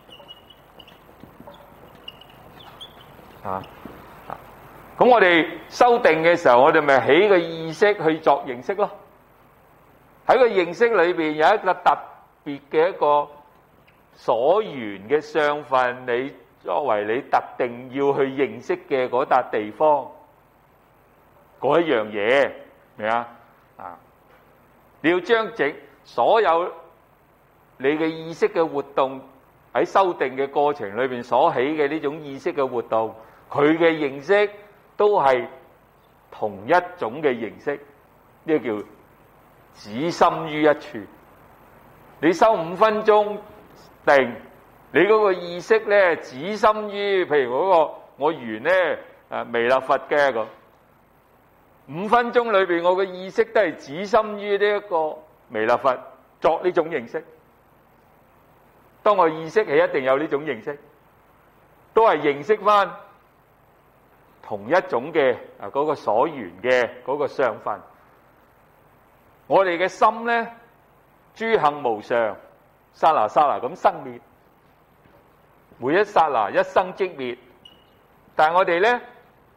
咁我哋修定嘅時候，我哋咪起個意識去作認識咯。喺個認識裏邊有一個特別嘅一個所緣嘅相分，你作為你特定要去認識嘅嗰笪地方，嗰一樣嘢，明啊？你要將所有你嘅意識嘅活動喺修定嘅過程裏邊所起嘅呢種意識嘅活動，佢嘅認識都係同一種嘅形式，呢個叫止心於一處。你修5分鐘定，你嗰個意識咧止心於，譬如嗰個我緣咧彌勒佛嘅咁，5分鐘裏邊我嘅意識都係止心於呢一個彌勒佛，作呢種認識。當我意識係一定有呢種認識，都係認識翻同一種嘅嗰個所緣嘅嗰個相分。我哋嘅心咧，諸行無常，剎那剎那咁生滅，每一剎那一生即滅。但係我哋咧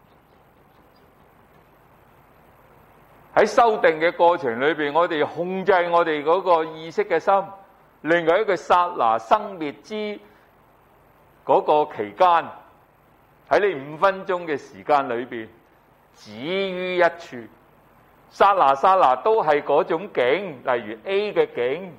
喺修定嘅過程裏邊，我哋控制我哋嗰個意識嘅心，另外一個剎那生滅之嗰個期間，喺呢5分鐘嘅時間裏邊，止於一處，剎那剎那都係嗰種境，例如 A 嘅境，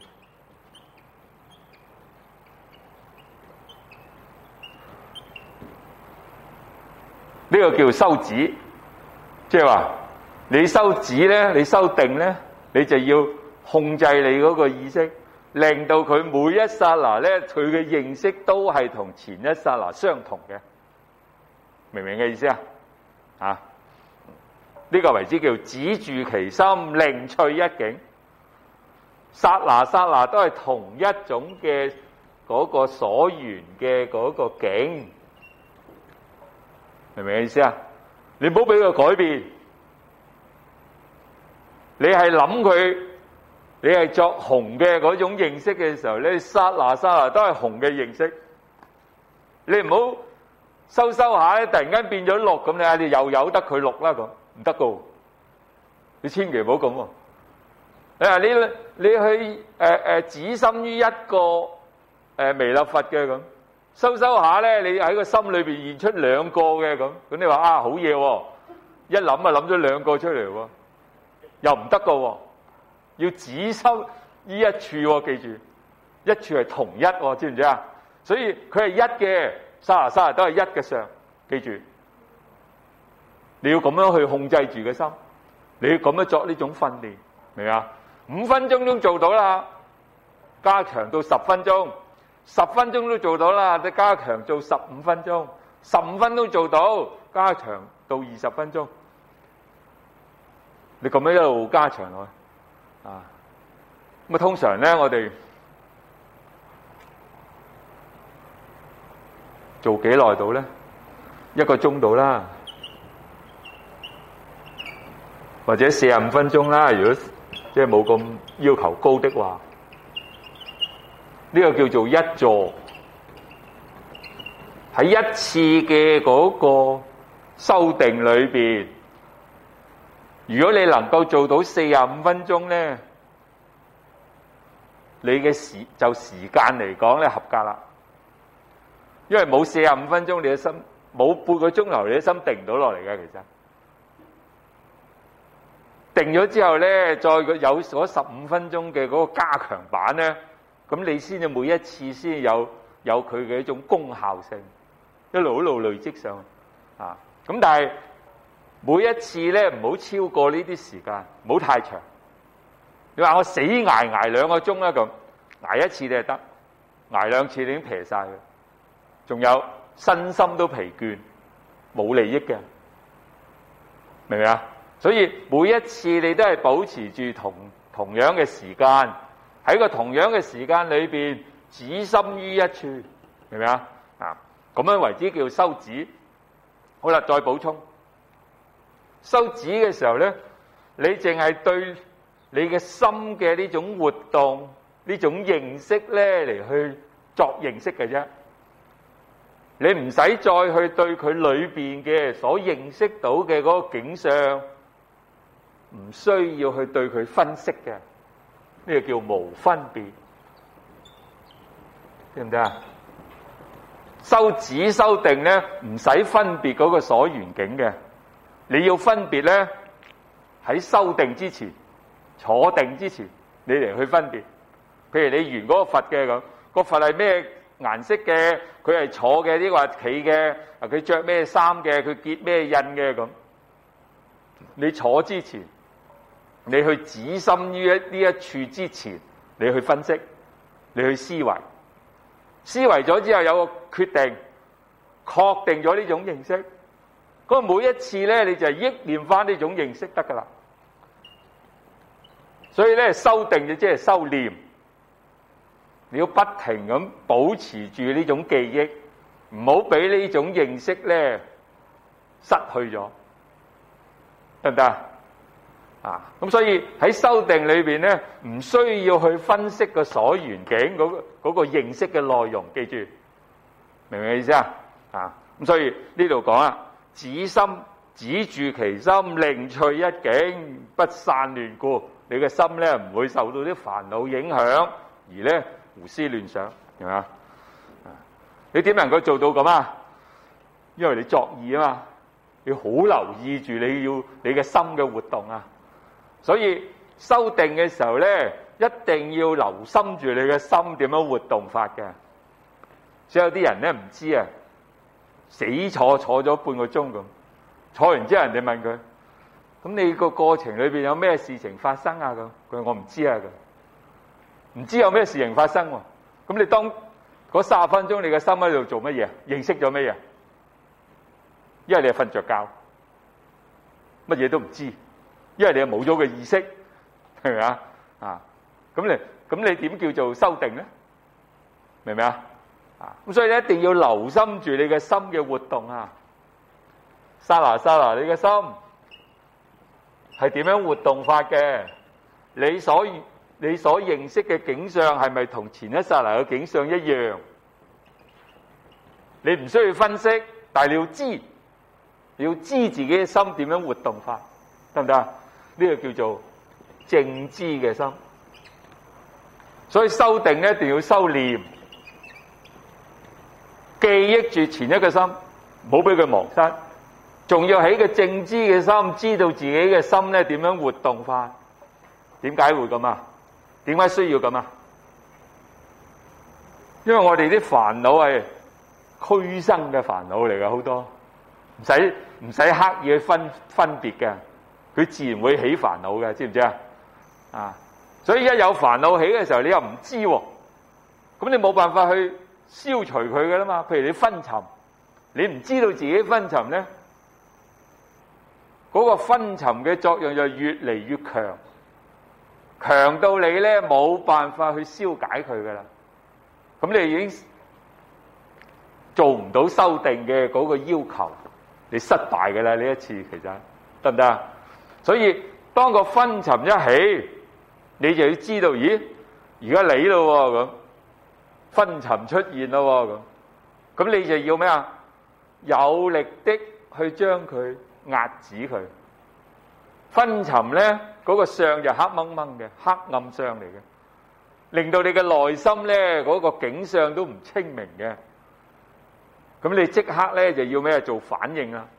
呢個叫修止，即係話你修止咧，你修定咧，你就要控制你嗰個意識，令到佢每一剎那咧，佢嘅認識都係同前一剎那相同嘅。明唔明嘅意思啊？呢個為之叫止住其心，另趣一境。剎那剎那都係同一種嘅嗰個所緣嘅嗰個境，明唔明嘅意思啊？你唔好俾佢改變，你係諗佢，你係作紅嘅嗰種認識嘅時候咧，剎那剎那都係紅嘅認識。你唔好收下咧，突然間變咗綠咁，你又由得佢綠啦咁，唔得噶。你千祈唔好咁喎。你去止心於一個彌勒佛嘅咁，收下咧，你喺個心裏邊現出2個嘅咁，你話好嘢喎，一諗啊諗咗2個出嚟喎，又唔得噶喎，要止心於一處喎，記住，一處係同一喎，知唔知啊？所以佢係一嘅。剎那剎那都係一嘅相，記住，你要咁樣去控制住個心，你要咁樣作呢種訓練，明啊？5分鐘都做到啦，加強到10分鐘，10分鐘都做到啦，再加強做15分鐘，15分鐘做到，加強到20分鐘，你咁樣一路加強落去，咁啊通常咧我哋做幾耐到咧？1個鐘到啦，或者45分鐘啦。如果即係冇咁要求高的話，呢個叫做一坐。喺一次嘅嗰個修定裏邊，如果你能夠做到45分鐘咧，你嘅時間嚟講咧合格啦。因為冇45分鐘，你嘅心冇半個鐘頭，你嘅心定唔到落嚟嘅。其實定咗之後咧，再有嗰15分鐘嘅嗰個加強版咧，咁你先至每一次先有佢嘅一種功效性，一路累積上咁但係每一次咧唔好超過呢啲時間，唔好太長。你話我死捱2個鐘啦咁，捱一次你就得，捱2次你已經疲晒嘅，仲有身心都疲倦，冇利益嘅，明唔明啊？所以每一次你都係保持住同樣嘅時間，喺個同樣嘅時間裏邊，止心於一處，明唔明啊？咁樣為之叫修止。好啦，再補充，修止嘅時候咧，你淨係對你嘅心嘅呢種活動、呢種認識咧嚟去作認識嘅啫，你唔使再去對佢裏邊嘅所認識到嘅嗰個景象，唔需要去對佢分析嘅，呢個叫無分別，知唔知啊？修止修定咧，唔使分別嗰個所緣境嘅，你要分別咧喺修定之前、坐定之前，你嚟去分別。譬如你緣嗰個佛嘅咁，個佛係咩顏色嘅？佢係坐嘅，呢個係企嘅？佢着咩衫嘅？佢結咩印嘅咁？你坐之前，你去止心於呢一處之前，你去分析，你去思維。思維咗之後有個決定，確定咗呢種認識，咁每一次咧你就係憶念翻呢種認識得噶啦。所以咧修定就即係修念，你要不停咁保持住呢種記憶，唔好俾呢種認識咧失去咗，得唔得啊？咁所以喺修定裏邊咧，唔需要去分析個所緣境嗰個認識嘅內容，記住，明唔明意思啊？咁所以呢度講啦，止心止住其心，另趣一境，不散亂故。你嘅心咧唔會受到啲煩惱影響，而咧胡思亂想，係嘛？你點能夠做到咁啊？因為你作意啊嘛，要好留意住你嘅心嘅活動啊。所以修定嘅時候咧，一定要留心住你嘅心點樣活動法嘅。所以有啲人咧唔知啊，死坐咗半個鐘咁，坐完之後人哋問佢：咁你個過程裏邊有咩事情發生啊？咁佢話我唔知啊，咁唔知有咩事情發生喎。咁你當嗰30分鐘你嘅心喺度做乜嘢？認識咗乜嘢？因為你係瞓着覺，乜嘢都唔知。因為你係冇咗個意識，係咪啊？咁你點叫做修定咧？明唔明啊？咁所以你一定要留心住你嘅心嘅活動啊！剎那，你嘅心係點樣活動法嘅？你所認識嘅景象係咪同前一剎那嘅景象一樣？你唔需要分析，但係你要知自己嘅心點樣活動法，得唔得啊？呢個叫做正知嘅心，所以修定一定要修念，記憶住前一個心，唔好俾佢忘失，仲要喺個正知嘅心，知道自己嘅心咧點樣活動法。點解會咁啊？點解需要咁啊？因為我哋啲煩惱係俱生嘅煩惱嚟㗎，好多唔使刻意去分別嘅。佢自然會起煩惱嘅，知唔知啊？所以一有煩惱起嘅時候，你又唔知喎，咁你冇辦法去消除佢㗎啦嘛。譬如你昏沉，你唔知道自己昏沉咧，嗰個昏沉嘅作用就越嚟越強，強到你咧冇辦法去消解佢㗎啦。咁你已經做唔到修定嘅嗰個要求，你失敗㗎啦呢一次，其實得唔得啊？所以當個昏沉一起，你就要知道，咦，而家嚟咯咁，昏沉出現咯咁你就要咩啊？有力的去將佢壓止佢。昏沉咧，嗰個相就黑掹掹嘅，黑暗相嚟嘅，令到你嘅內心咧嗰個景象都唔清明嘅。咁你即刻咧就要咩？做反應啦。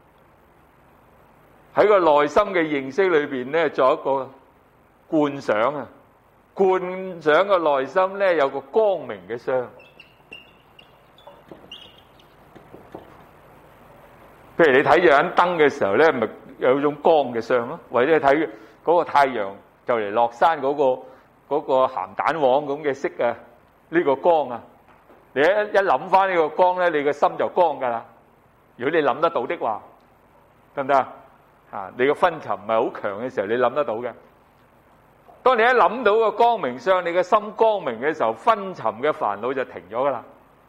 喺個內心嘅認識裏邊咧，做一個觀想啊！觀想個內心咧有個光明嘅相， 譬如你睇住盞燈嘅時候咧，咪有種光嘅相咯，或者睇嗰個太陽就嚟落山嗰個鹹蛋黃咁嘅色啊，呢個光啊，你一諗翻呢個光咧，你個心就光噶啦。如果你諗得到的話，得唔得啊？你個昏沉唔係好強嘅時候，你諗得到嘅。當你一諗到個光明相，你嘅心光明嘅時候，昏沉嘅煩惱就停咗噶啦。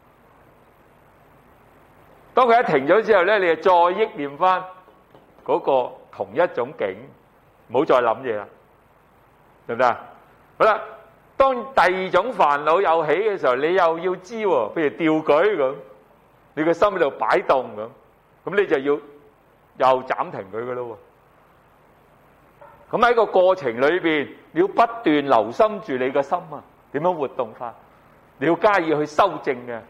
當佢一停咗之後咧，你就再憶念翻嗰個同一種境，唔好再諗嘢啦，得唔得啊？好啦，當第二種煩惱又起嘅時候，你又要知喎，譬如掉舉咁，你個心喺度擺動咁，咁你就要又暫停佢噶咯喎。咁喺個過程裏邊，你要不斷留心住你個心啊，點樣活動法？你要加以去修正嘅，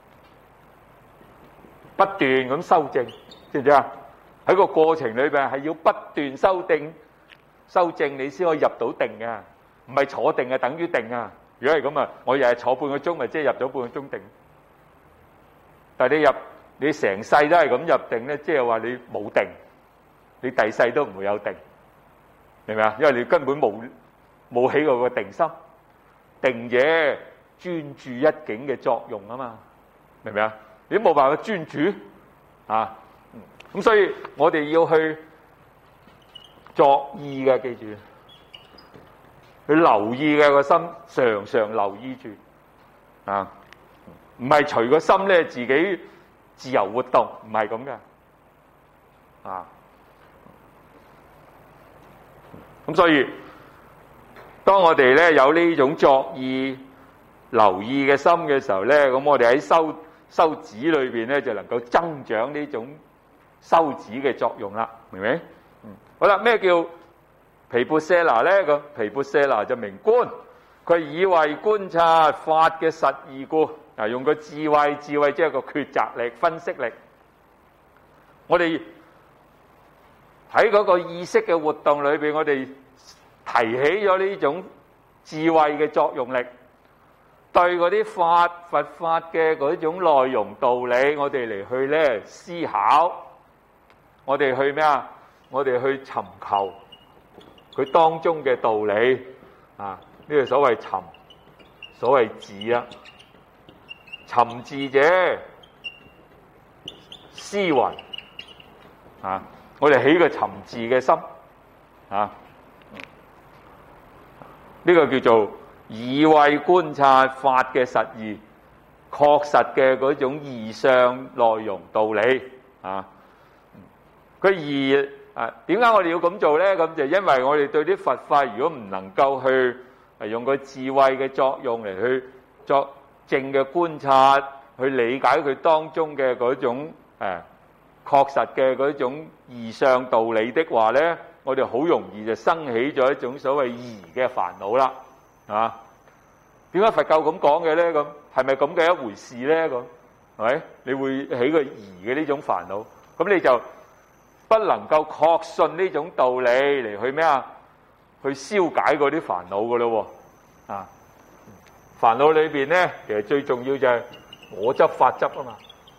不斷咁修正，知唔知啊？喺個過程裏邊係要不斷修正，你先可以入到定嘅，唔係坐定啊等於定啊。如果係咁啊，我日日坐半個鐘，咪即係入咗半個鐘定。但係你成世都係咁入定咧，即係話你冇定，你第世都唔會有定。明唔明啊？因為你根本冇起過個定心，定者專注一境嘅作用啊嘛，明唔明啊？你都冇辦法專注啊，咁所以我哋要去作意嘅，記住，去留意嘅個心，常常留意住啊，唔係隨個心咧自己自由活動，唔係咁嘅啊。咁所以，當我哋咧有呢種作意、留意嘅心嘅時候咧，咁我哋喺修止裏邊咧就能夠增長呢種修止嘅作用啦，明唔明？好啦，咩叫毗缽舍那咧？咁毗缽舍那就明觀，佢以為觀察法嘅實義故，啊，用個智慧即係個抉擇力、分析力，我哋喺嗰個意識嘅活動裏邊，我哋提起咗呢種智慧嘅作用力，對嗰啲佛法嘅嗰種內容道理，我哋嚟去咧思考，我哋去咩啊？我哋去尋求佢當中嘅道理啊！呢個所謂尋，所謂智啊，尋智者思維啊！我哋起個尋智嘅心啊，呢個叫做以為觀察法嘅實義，確實嘅嗰種義相內容道理啊。佢義啊，點解我哋要咁做咧？咁就因為我哋對啲佛法，如果唔能夠去用個智慧嘅作用嚟去作正嘅觀察，去理解佢當中嘅嗰種確實嘅嗰種義相道理的話咧，我哋好容易就生起咗一種所謂疑嘅煩惱啦，啊？點解佛教咁講嘅咧？咁係咪咁嘅一回事咧？咁係咪？你會起個疑嘅呢種煩惱，咁你就不能夠確信呢種道理嚟去咩啊？去消解嗰啲煩惱噶咯喎，啊！煩惱裏邊咧，其實最重要就係我執法執啊嘛。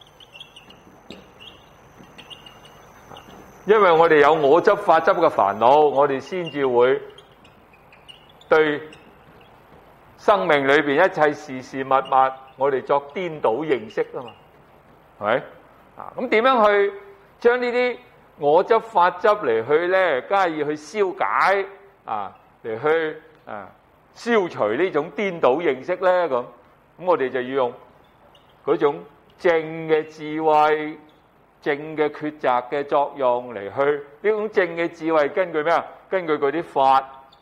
因為我哋有我執法執嘅煩惱，我哋先至會對生命裏邊一切事事物物，我哋作顛倒認識啊嘛，係咪？啊，咁點樣去將呢啲我執法執嚟去咧加以去消解啊，嚟去消除呢種顛倒認識咧？咁我哋就要用嗰種正嘅智慧。正嘅抉擇嘅作用嚟去，呢種正嘅智慧根據咩啊？根據嗰啲法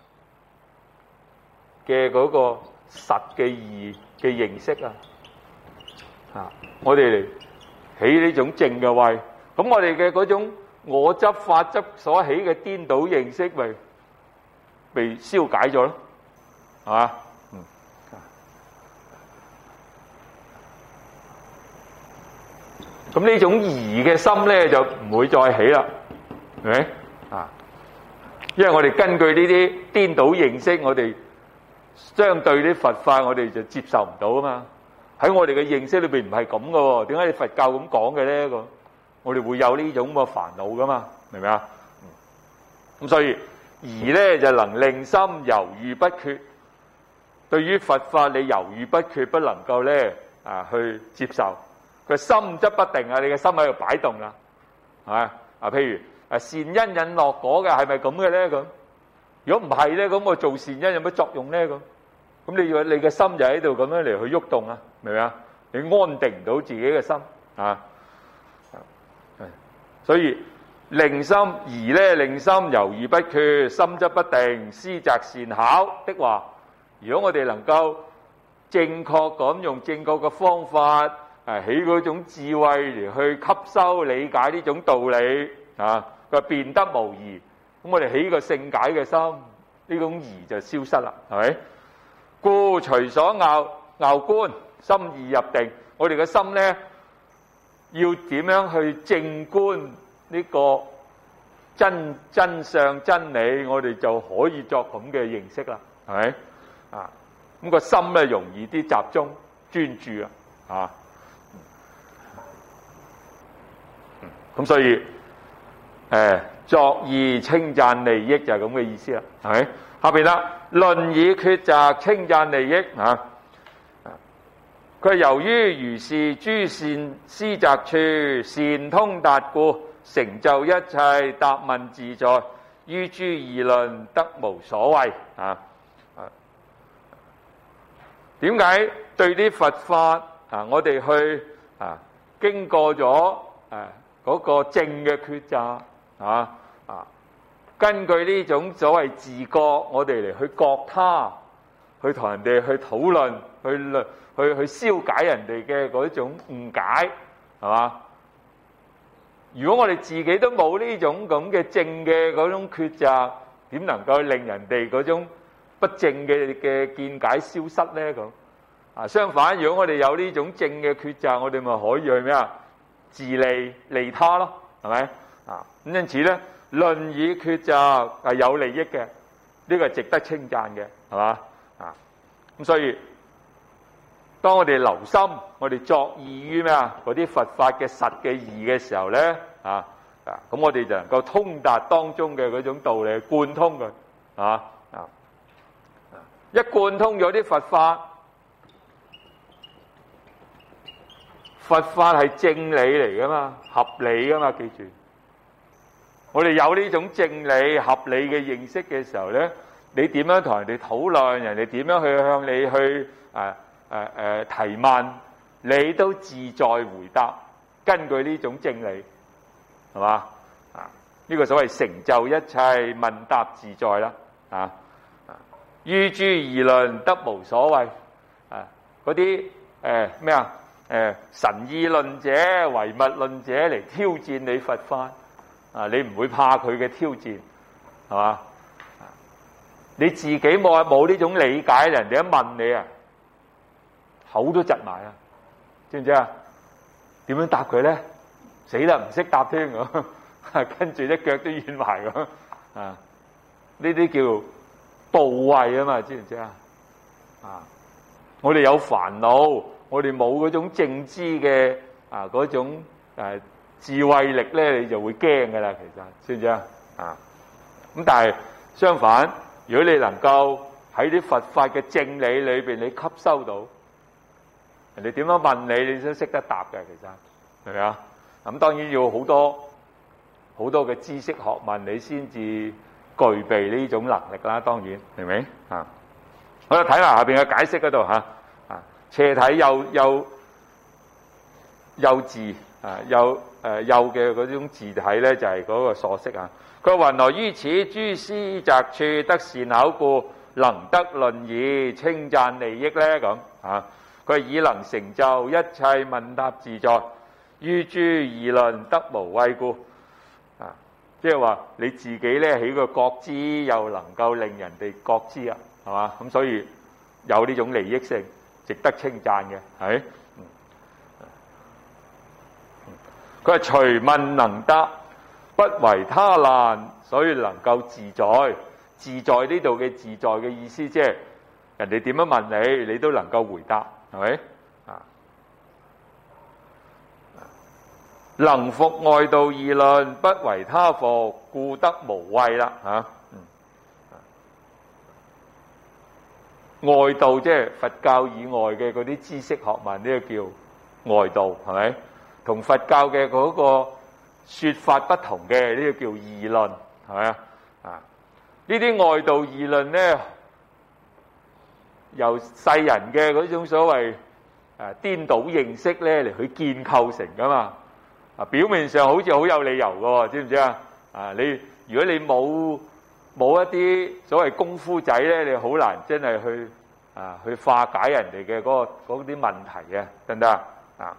嘅嗰個實嘅義嘅認識啊！我哋嚟起呢種正嘅慧，咁我哋嘅嗰種我執法執所起嘅顛倒認識，咪被消解咗咯，係嘛？咁呢種疑嘅心咧就唔會再起啦，係咪啊？因為我哋根據呢啲顛倒認識，我哋相對啲佛法，我哋就接受唔到啊嘛。喺我哋嘅認識裏邊唔係咁噶喎，點解你佛教咁講嘅咧？咁我哋會有呢種嘅煩惱噶嘛，明唔明啊？咁所以疑咧就能令心猶豫不決。對於佛法你猶豫不決，不能夠咧去接受。佢心則不定啊，你嘅心喺度擺動啦，係咪啊？譬如善因引樂果嘅係咪咁嘅咧？咁如果唔係咧，咁我做善因有乜作用咧？咁你嘅心就喺度咁樣嚟去喐動啊，明唔明啊？你安定唔到自己嘅心啊，所以令心疑咧，令心猶豫不決，心則不定，思擇善巧的話，如果我哋能夠正確咁用正確嘅方法，起嗰種智慧嚟去吸收理解呢種道理啊，佢變得無疑，咁我哋起個聖解嘅心，呢種疑就消失啦，係咪？故隨所拗觀，心意入定。我哋嘅心咧，要點樣去正觀呢個真相真理，我哋就可以作咁嘅認識啦，係咪？啊，咁個心咧容易啲集中專注啊，咁所以作意稱讚利益就係咁嘅意思啦，係咪？下邊啦，論議抉擇稱讚利益啊。佢由於如是諸善思擇處善通達故，成就一切答問自在，於諸議論得無所謂啊。點解對啲佛法我哋去經過咗嗰個正嘅抉擇根據呢種所謂自覺，我哋嚟去覺他，去同人哋去討論，去消解人哋嘅嗰種誤解，係嘛？如果我哋自己都冇呢種咁嘅正嘅嗰種抉擇，點能夠令人哋嗰種不正嘅見解消失咧？咁相反，如果我哋有呢種正嘅抉擇，我哋咪可以去咩啊？自利他咯，係咪？咁因此咧，論議抉擇係有利益嘅，呢個係值得稱讚嘅，係嘛？咁所以當我哋留心，我哋作意於咩啊？嗰啲佛法嘅實嘅義嘅時候咧，咁我哋就能夠通達當中嘅嗰種道理，貫通佢，一貫通咗啲佛法，佛法係正理嚟噶嘛，合理噶嘛，記住。我哋有呢種正理、合理嘅認識嘅時候咧，你點樣同人哋討論，人哋點樣去向你去提問，你都自在回答，根據呢種正理，係嘛？呢個所謂成就一切問答自在啦，於諸議論得無所謂，嗰啲咩啊？神義論者、唯物論者嚟挑戰你佛法，你唔會怕佢嘅挑戰，係嘛？你自己冇呢種理解，人哋一問你啊，口都窒埋啊，知唔知啊？點樣答佢咧？死啦，唔識答添，跟住一腳都軟埋咁，呢啲叫怖畏啊嘛，知唔知啊？我哋有煩惱，我哋冇嗰種正知嘅嗰種智慧力咧，你就會驚噶啦，其實知唔知啊？咁但係相反，如果你能夠喺啲佛法嘅正理裏邊，你吸收到，人哋點樣問你，你都識得答嘅，其實係咪啊？咁當然要好多嘅知識學問，你先至具備呢種能力啦。當然，明唔明啊？好啦，睇埋下邊嘅解釋嗰度斜體幼字幼嘅嗰種字體咧，就係嗰個所識啊。佢話：云何於此諸思擇處得善巧故，能得論議稱讚利益咧？咁佢以能成就一切問答自在，於諸議論得無畏故。即係話你自己咧起個覺知，又能夠令人哋覺知啊，係嘛？咁所以有呢種利益性，值得稱讚嘅，係。佢話隨問能答，不為他難，所以能夠自在。自在呢度嘅自在嘅意思，即係人哋點樣問你，你都能夠回答，係咪？ 能服外道議論，不為他服，故得無畏啦嚇。外道即係佛教以外嘅嗰啲知識學問，呢個叫外道，係咪？同佛教嘅嗰個説法不同嘅，呢個叫議論，係咪啊？呢啲外道議論咧，由世人嘅嗰種所謂顛倒認識咧嚟去建構成噶嘛。表面上好似好有理由嘅喎，知唔知啊？如果你冇一啲所謂功夫仔咧，你好難真係去化解人哋嘅嗰啲問題嘅，得唔得啊？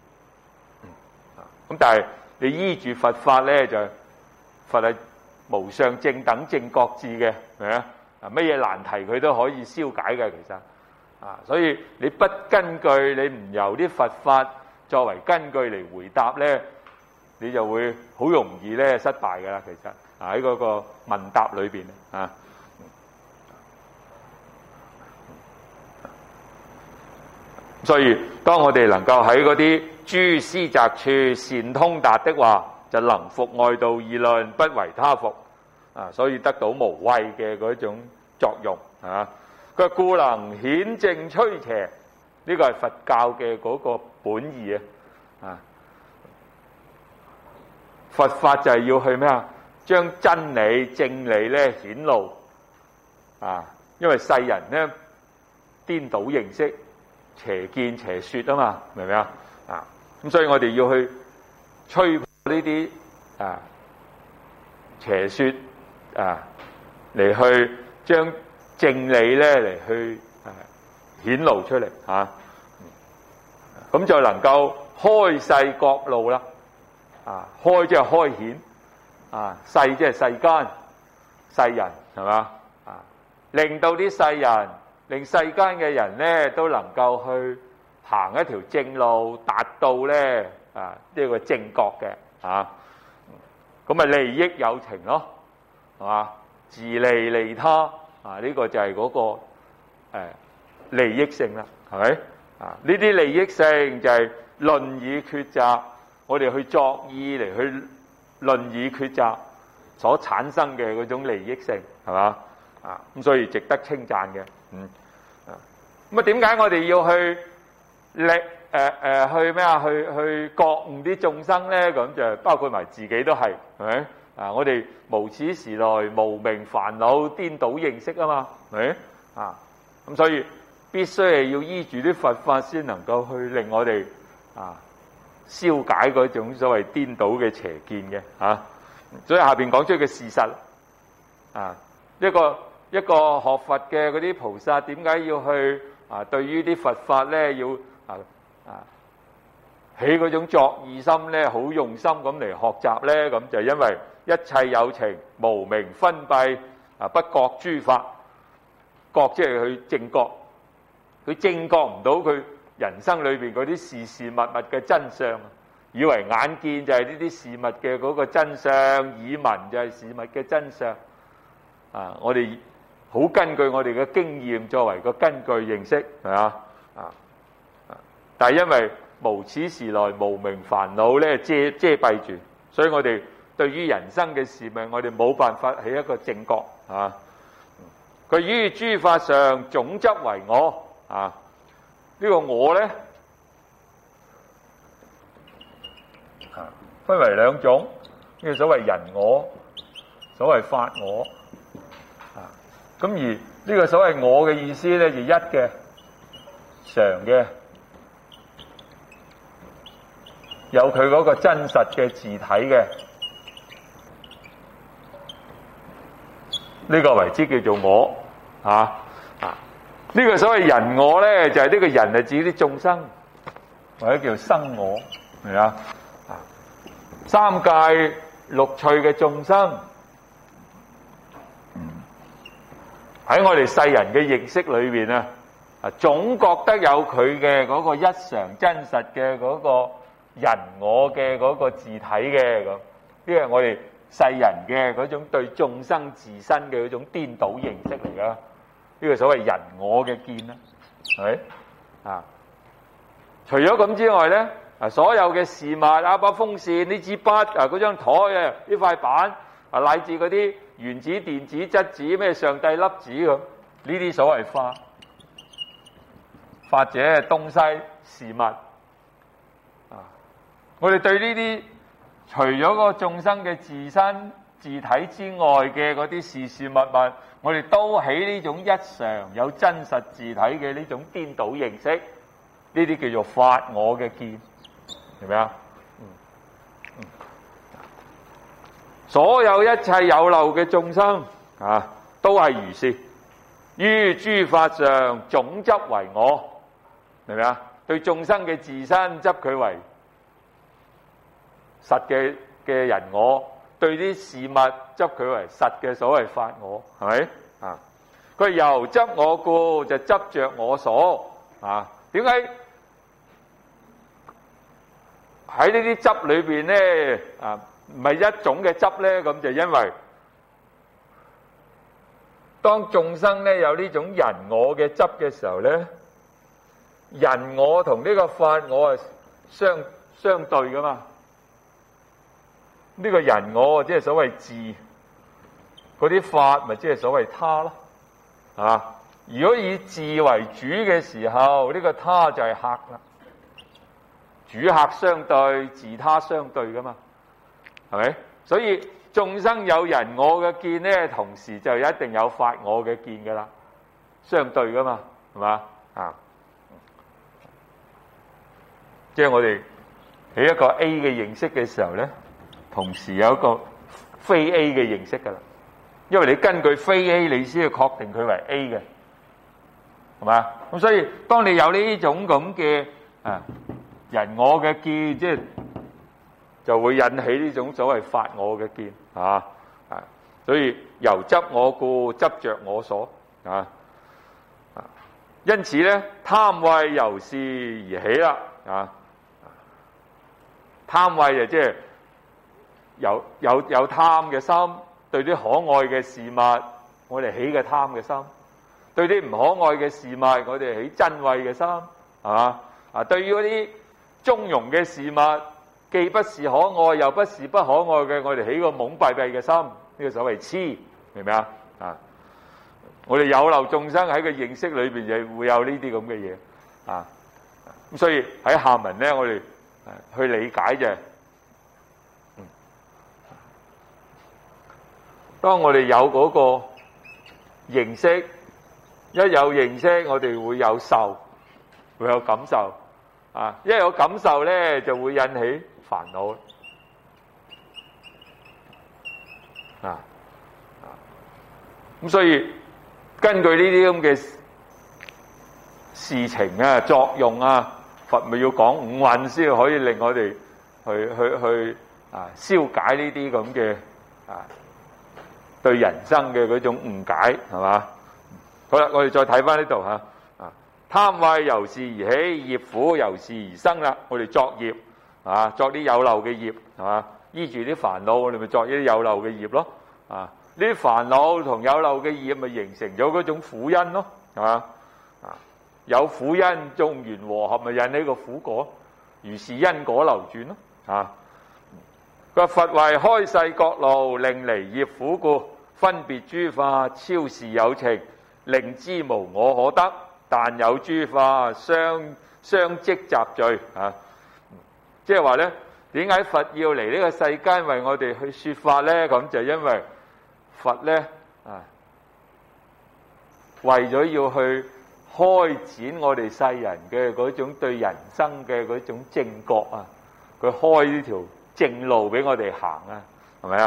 咁但係你依住佛法咧，就佛係無上正等正覺智嘅，係咪啊？乜嘢難題佢都可以消解嘅，其實所以你不根據，你唔由啲佛法作為根據嚟回答咧，你就會好容易咧失敗㗎啦。其實喺嗰個問答裏邊所以當我哋能夠喺嗰啲諸師擇處善通達的話，就能服外道議論，不為他服所以得到無畏嘅嗰種作用佢故能顯正摧邪，呢個係佛教嘅嗰個本意佛法就係要去咩啊？將真理正理咧顯露因為世人咧顛倒認識、邪見邪說啊嘛，明唔明咁所以我哋要去摧破呢啲邪說嚟去將正理咧嚟去顯露出嚟咁就能夠開世覺路啦。開即係開顯世即係世間世人，係嘛令到啲世人，令世間嘅人咧都能夠去行一條正路，達到咧呢個正覺嘅咁咪利益有情咯，係嘛？自利利他呢個就係嗰個利益性啦，係咪呢啲利益性就係論議抉擇，我哋去作意嚟去論議抉擇所產生嘅嗰種利益性，係嘛咁所以值得稱讚嘅。咁點解我哋要去去咩去覺悟啲眾生咧？咁就包括埋自己都係咪我哋無始時來無明煩惱顛倒認識啊嘛，係咪咁所以必須係要依住啲佛法先能夠去令我哋消解嗰種所謂顛倒嘅邪見嘅所以下邊講出嘅事實一個學佛嘅嗰啲菩薩點解要去對於啲佛法咧要起嗰種作意心咧，好用心咁嚟學習咧？咁就因為一切有情無明分蔽不覺諸法，覺即係佢正覺，佢正覺唔到佢人生裏邊嗰啲事事物物嘅真相，以為眼見就係呢啲事物嘅嗰個真相，耳聞就係事物嘅真相我哋好根據我哋嘅經驗作為個根據認識，係嘛但係因為無始時來無明煩惱咧遮蔽住，所以我哋對於人生嘅事物，我哋冇辦法起一個正覺佢於諸法上總執為我呢個我咧分為兩種，呢個所謂人我，所謂法我咁而呢個所謂我嘅意思咧，就一嘅常嘅，有佢嗰個真實嘅自體嘅，呢個為之叫做我呢個所謂人我咧，就係呢個人係指啲眾生，或者叫生我，係咪三界六趣嘅眾生喺我哋世人嘅認識裏邊總覺得有佢嘅嗰個一常真實嘅嗰個人我嘅嗰個自體嘅咁，呢個係我哋世人嘅嗰種對眾生自身嘅嗰種顛倒認識嚟噶，呢個所謂人我嘅見啦，係咪除咗咁之外咧， 所有嘅事物把風扇、呢支筆嗰張台呢塊板乃至嗰啲原子、電子、質子咩上帝粒子咁，呢啲所謂法者東西事物我哋對呢啲除咗嗰個眾生嘅自身自體之外嘅嗰啲事物，我哋都喺呢種一常有真實自體嘅呢種顛倒認識，呢啲叫做法我嘅見，係咪啊？所有一切有漏嘅眾生都係如是，於諸法上總執為我，明唔明啊？對眾生嘅自身執佢為實嘅人我，對啲事物執佢為實嘅所謂法我，係咪啊？佢由執我故，就執着我所點解喺呢啲執裏邊咧唔係一種嘅執咧？咁就因為當眾生咧有呢種人我嘅執嘅時候咧，人我同呢個法我係相對噶嘛。呢個人我即係所謂自，嗰啲法咪即係所謂他咯，如果以自為主嘅時候，呢個他就係客啦，主客相對，自他相對噶嘛，係咪？所以眾生有人我嘅見咧，同時就一定有法我嘅見噶啦，相對噶嘛，係嘛？即係我哋喺一個 A 嘅認識嘅時候咧，同時有一個非 A 嘅認識噶啦，因為你根據非 A， 你先去確定佢為 A 嘅，係嘛？咁所以當你有呢種咁嘅人我嘅見，即係就會引起呢種所謂法我嘅見所以由執我故，執着我所因此咧，貪慧由是而起啦貪慧就即係有貪嘅心，對啲可愛嘅事物，我哋起嘅貪嘅心；對啲唔可愛嘅事物，我哋起瞋恚嘅心，係嘛？對於嗰啲中庸嘅事物，既不是可愛，又不是不可愛嘅，我哋起個懵閉閉嘅心，呢個所謂痴，明唔明啊？我哋有漏眾生喺個認識裏邊就會有呢啲咁嘅嘢咁所以喺下文咧，我哋去理解就係當我哋有嗰個認識，一有認識，我哋會有受，會有感受一有感受咧，就會引起煩惱咁所以根據呢啲咁嘅事情作用佛咪要講五蘊先可以令我哋去消解呢啲咁嘅對人生嘅嗰種誤解，係嘛？好啦，我哋再睇翻呢度貪慧由是而起，業苦由是而生啦。我哋作業作啲有漏嘅業，係嘛？依住啲煩惱，我哋咪作啲有漏嘅業咯。呢啲煩惱同有漏嘅業咪形成咗嗰種苦因咯，係嘛？有苦因，眾緣和合咪引起個苦果，如是因果流轉咯。個佛為開世覺路，令離業苦故，分別諸法，超視有情，令知無我可得。但有諸法相即集聚即係話咧，點解佛要嚟呢個世間為我哋去說法咧？咁就因為佛咧為咗要去開展我哋世人嘅嗰種對人生嘅嗰種正覺佢開呢條正路俾我哋行係咪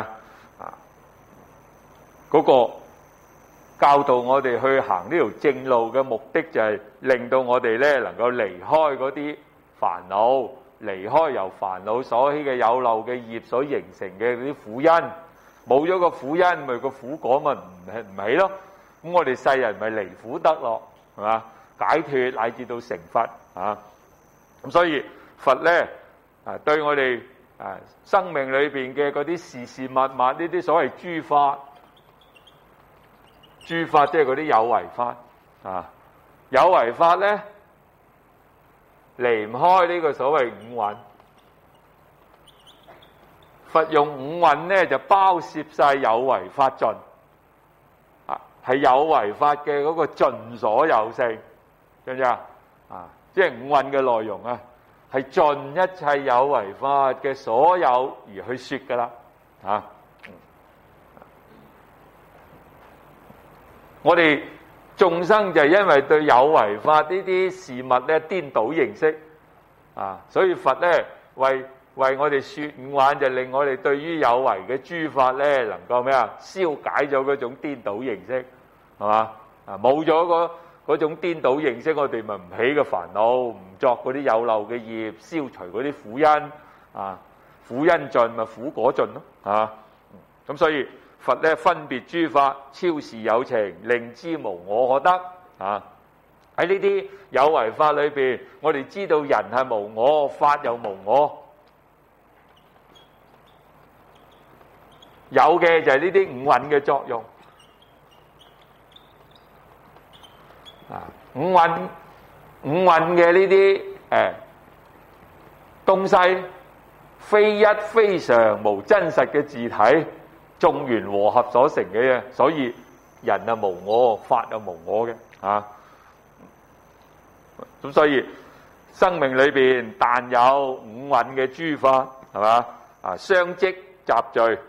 嗰個教導我哋去行呢條正路嘅目的就係令到我哋咧能夠離開嗰啲煩惱，離開由煩惱所起嘅有漏嘅業所形成嘅嗰啲苦因，冇咗個苦因，咪個苦果咪唔起咯。咁我哋世人咪離苦得樂，係嘛？解脫乃至到成佛咁所以佛咧對我哋生命裏邊嘅嗰啲事物呢啲所謂諸法即係嗰啲有為法有為法咧離唔開呢個所謂五蘊。佛用五蘊咧就包攝晒有為法盡，係有為法嘅嗰個盡所有性，知唔知啊？即係五蘊嘅內容啊，係盡一切有為法嘅所有而去說噶啦，我哋眾生就係因為對有為法呢啲事物咧顛倒認識，所以佛咧為我哋說五蘊，就令我哋對於有為嘅諸法咧能夠咩啊？消解咗嗰種顛倒認識，係嘛？冇咗嗰種顛倒認識，我哋咪唔起個煩惱，唔作嗰啲有漏嘅業，消除嗰啲苦因，苦因盡咪苦果盡咯，咁所以佛咧分別諸法，超視有情，令知無我可得，喺呢啲有為法裏邊，我哋知道人係無我，法又無我。有嘅就係呢啲五蘊嘅作用，五蘊嘅呢啲東西，非一非常無真實嘅自體，眾緣和合所成嘅啫，所以人啊無我，法又無我嘅，咁所以生命裏邊但有五蘊嘅諸法，係嘛？相積雜聚。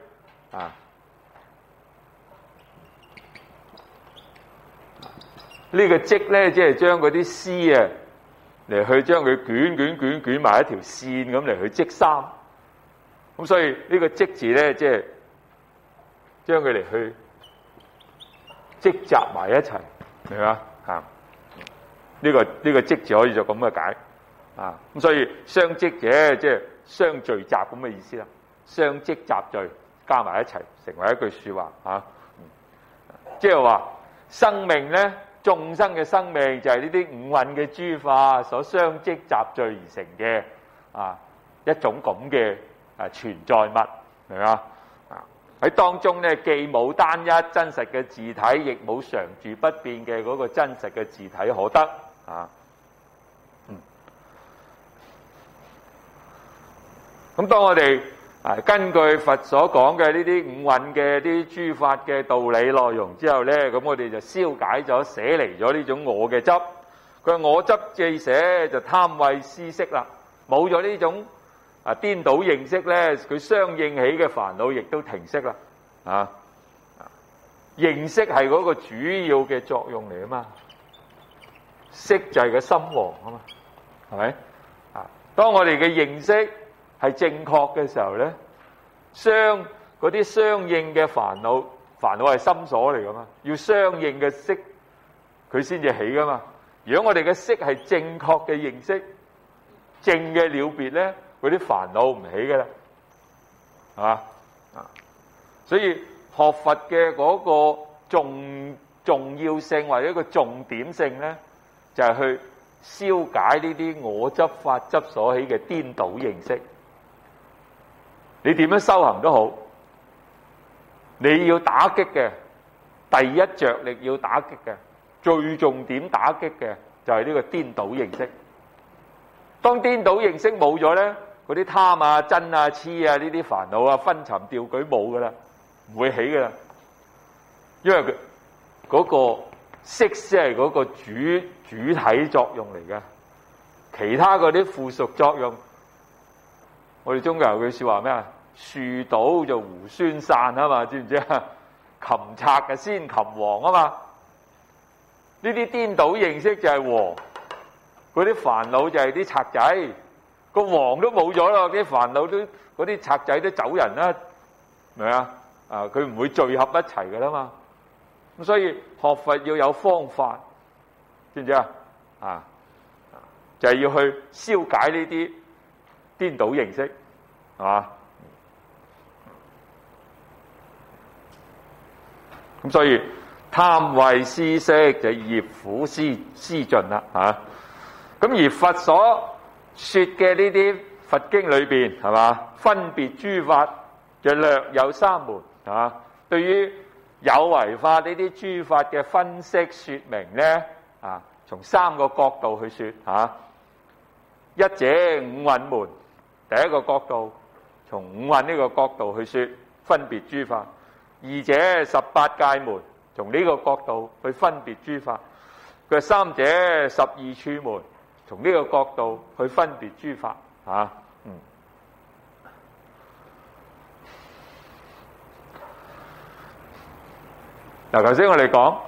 呢個積咧，即係將嗰啲絲啊，嚟去將佢捲埋一條線咁嚟去積衫。咁所以呢個積字咧，即係將佢嚟去積集埋一齊，明嘛？呢個積字可以就咁嘅解。咁所以相積嘅即係相聚集咁嘅意思啦。相積雜聚。加埋一齊，成為一句說話，即係話生命咧，眾生嘅生命就係呢啲五蘊嘅諸法所相積集聚而成嘅一種咁嘅存在物，明嘛？喺當中咧，既冇單一真實嘅自體，亦冇常住不變嘅嗰個真實嘅自體可得，咁當我哋根據佛所講嘅呢啲五蘊嘅啲諸法嘅道理內容之後咧，咁我哋就消解咗、捨離咗呢種我嘅執。佢話我執既捨，就貪慧思識啦。冇咗呢種顛倒認識咧，佢相應起嘅煩惱亦都停息啦。認識係嗰個主要嘅作用嚟啊嘛，識就係個心王啊嘛，係咪？當我哋嘅認識係正確嘅時候咧，嗰啲相應嘅煩惱係心所嚟噶嘛，要相應嘅識佢先至起噶嘛。如果我哋嘅識係正確嘅認識，正嘅了別咧，嗰啲煩惱唔起噶啦，係嘛？所以學佛嘅嗰個重要性或者一個重點性咧，就係去消解呢啲我執法執所起嘅顛倒認識。你點樣修行都好，你要打擊嘅第一着力要打擊嘅最重點打擊嘅就係呢個顛倒認識。當顛倒認識冇咗咧，嗰啲貪啊、瞋啊、痴啊呢啲煩惱啊、昏沉掉舉冇噶啦，唔會起噶啦。因為佢嗰個識先係嗰個主體作用嚟嘅，其他嗰啲附屬作用。我哋中國有句說話咩啊？樹倒就猢猻散啊嘛，知唔知啊？擒賊嘅先擒王啊嘛。呢啲顛倒認識就係王，嗰啲煩惱就係啲賊仔。個王都冇咗咯，啲煩惱都嗰啲賊仔都走人啦，明唔明啊？佢唔會聚合一齊噶啦嘛。咁所以學佛要有方法，知唔知啊？就係要去消解呢啲顛倒認識，係嘛？咁所以貪慧思識就業苦思盡啦，咁而佛所說嘅呢啲佛經裏邊，係嘛？分別諸法就略有三門，係嘛？對於有為法呢啲諸法嘅分析說明咧，從三個角度去說， 一者五蘊門，第一個角度從五蘊呢個角度去說分別諸法；二者十八界門，從呢個角度去分別諸法；佢三者十二處門，從呢個角度去分別諸法。嗱，頭先我哋講，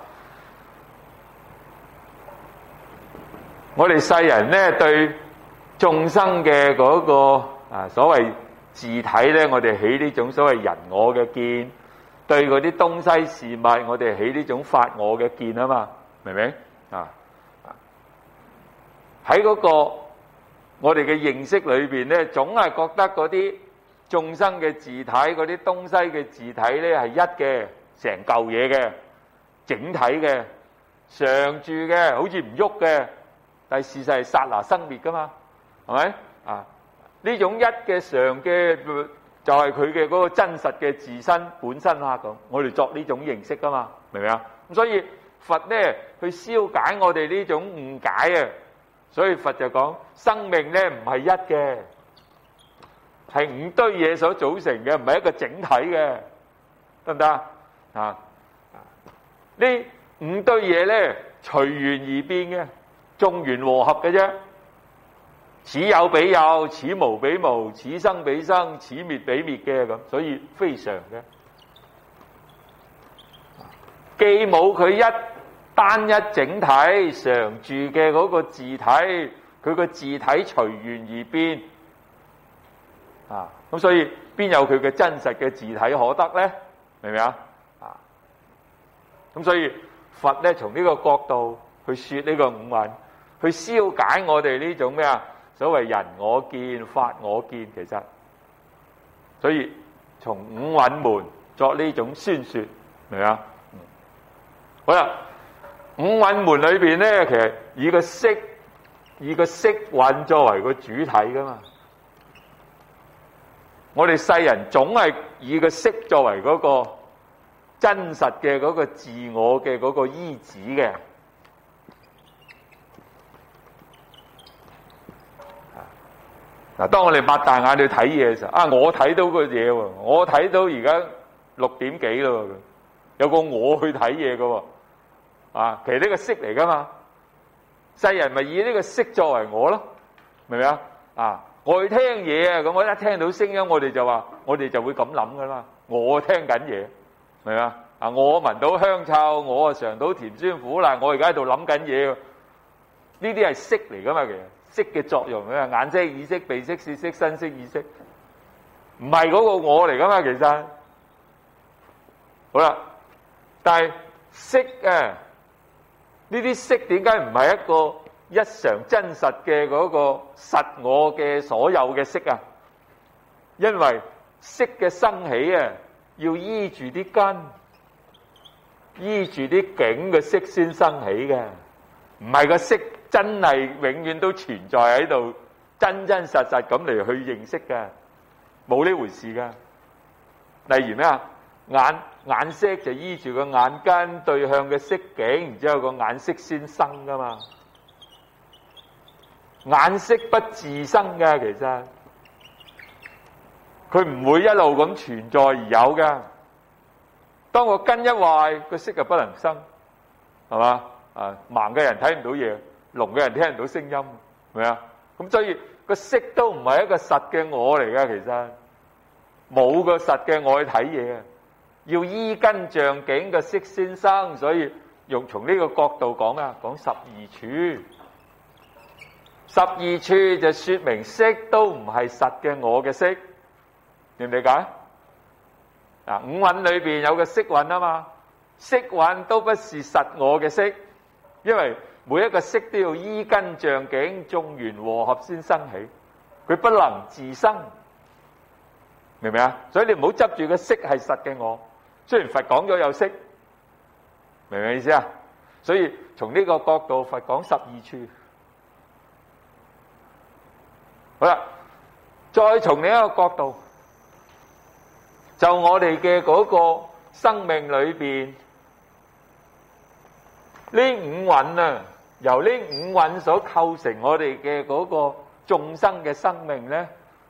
我哋世人咧對眾生嘅嗰個所謂自體咧，我哋起呢種所謂人我嘅見；對嗰啲東西事物，我哋起呢種法我嘅見啊嘛，明唔明？喺嗰個我哋嘅認識裏邊咧，總係覺得嗰啲眾生嘅自體，嗰啲東西嘅自體咧係一嘅，成嚿嘢嘅，整體嘅，常住嘅，好似唔喐嘅，但係事實係剎那生滅噶嘛，係咪？呢種一嘅常嘅就係佢嘅嗰個真實嘅自身本身啦。咁我哋作呢種認識噶嘛，明唔明啊？咁所以佛咧去消解我哋呢種誤解啊，所以佛就講生命咧唔係一嘅，係五堆嘢所組成嘅，唔係一個整體嘅，得唔得啊？呢五堆嘢咧隨緣而變嘅，眾緣和合嘅啫。此有彼有，此無彼無，此生彼生，此滅彼滅嘅咁，所以非常嘅。既冇佢一單一整體常住嘅嗰個自體，佢個自體隨緣而變咁所以邊有佢嘅真實嘅自體可得咧？明唔明啊？咁所以佛咧從呢個角度去說呢個五蘊，去消解我哋呢種咩啊？所謂人我見、法我見，其實所以從五蘊門作呢種宣說，明唔明啊？好啦，五蘊門裏邊咧，其實以個色蘊作為個主體噶嘛。我哋世人總係以個色作為嗰個真實嘅嗰個自我嘅嗰個依止嘅。嗱，當我哋擘大眼去睇嘢嘅時候，我睇到個嘢喎，我睇到而家6點幾咯，有個我去睇嘢嘅喎，其實呢個色嚟噶嘛，世人咪以呢個色作為我咯，明唔明啊？我去聽嘢啊，咁我一聽到聲音，我哋就話，我哋就會咁諗噶啦，我聽緊嘢，明唔明啊？我聞到香臭，我嘗到甜酸苦辣，我而家喺度諗緊嘢，呢啲係色嚟噶嘛，其實。色嘅作用啊，眼色、耳色、鼻色、舌色、身色、意識，唔係嗰個我嚟噶嘛，其實好啦。但係色呢啲色點解唔係一個一常真實嘅嗰個實我嘅所有嘅色啊？因為色嘅生起要依住啲根，依住啲境嘅色先生起嘅，唔係個色真係永遠都存在喺度，真真實實咁嚟去認識嘅，冇呢回事噶。例如咩啊？眼色就依住個眼根對向嘅色境，然之後個眼色先生噶嘛。眼色不自生噶，其實佢唔會一路咁存在而有噶。當個根一壞，個色就不能生，係嘛？盲嘅人睇唔到嘢，聾嘅人聽唔到聲音，係咪啊？咁所以個色都唔係一個實嘅我嚟噶，其實冇個實嘅我去睇嘢，要依根象境嘅色先生，所以用從呢個角度講啊，講12處，12處就說明色都唔係實嘅我嘅色，明唔理解？五蘊裏邊有個色蘊啊嘛，色蘊都不是實我嘅色，因為每一個色都要依根象境眾緣和合先生起，佢不能自生，明唔明啊？所以你唔好執住個色係實嘅我，雖然佛講咗有色，明唔明意思啊？所以從呢個角度，佛講12處。好啦，再從另一個角度，就我哋嘅嗰個生命裏邊，呢五蘊由呢五蘊所構成我哋嘅嗰個眾生嘅生命咧，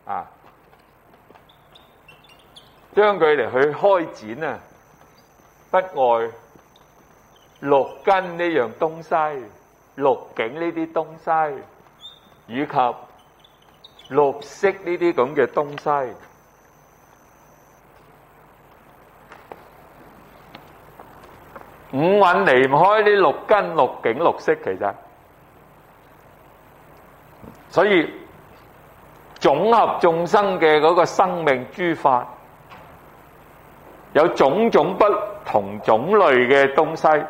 將佢嚟去開展啊，不外六根呢樣東西、六境呢啲東西，以及六識呢啲咁嘅東西。五蘊離唔開呢六根、六境、六識，其實，所以總合眾生嘅嗰個生命諸法，有種種不同種類嘅東西，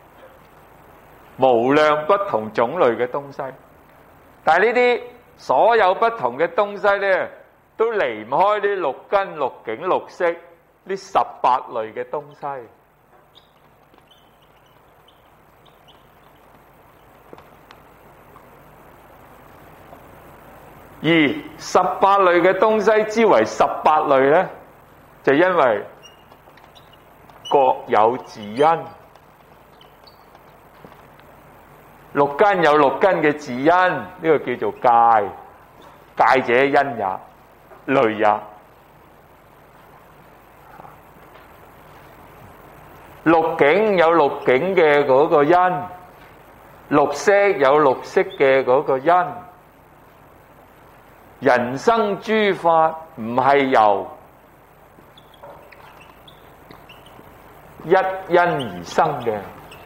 無量不同種類嘅東西。但係呢啲所有不同嘅東西咧，都離唔開呢六根、六境、六識呢18類嘅東西。而18類嘅東西之為18類咧，就因為各有自因。六根有六根嘅自因，呢個叫做界，界者因也，類也。六境有六境嘅嗰個因，六識有六識嘅嗰個因。人生諸法唔係由一因而生嘅，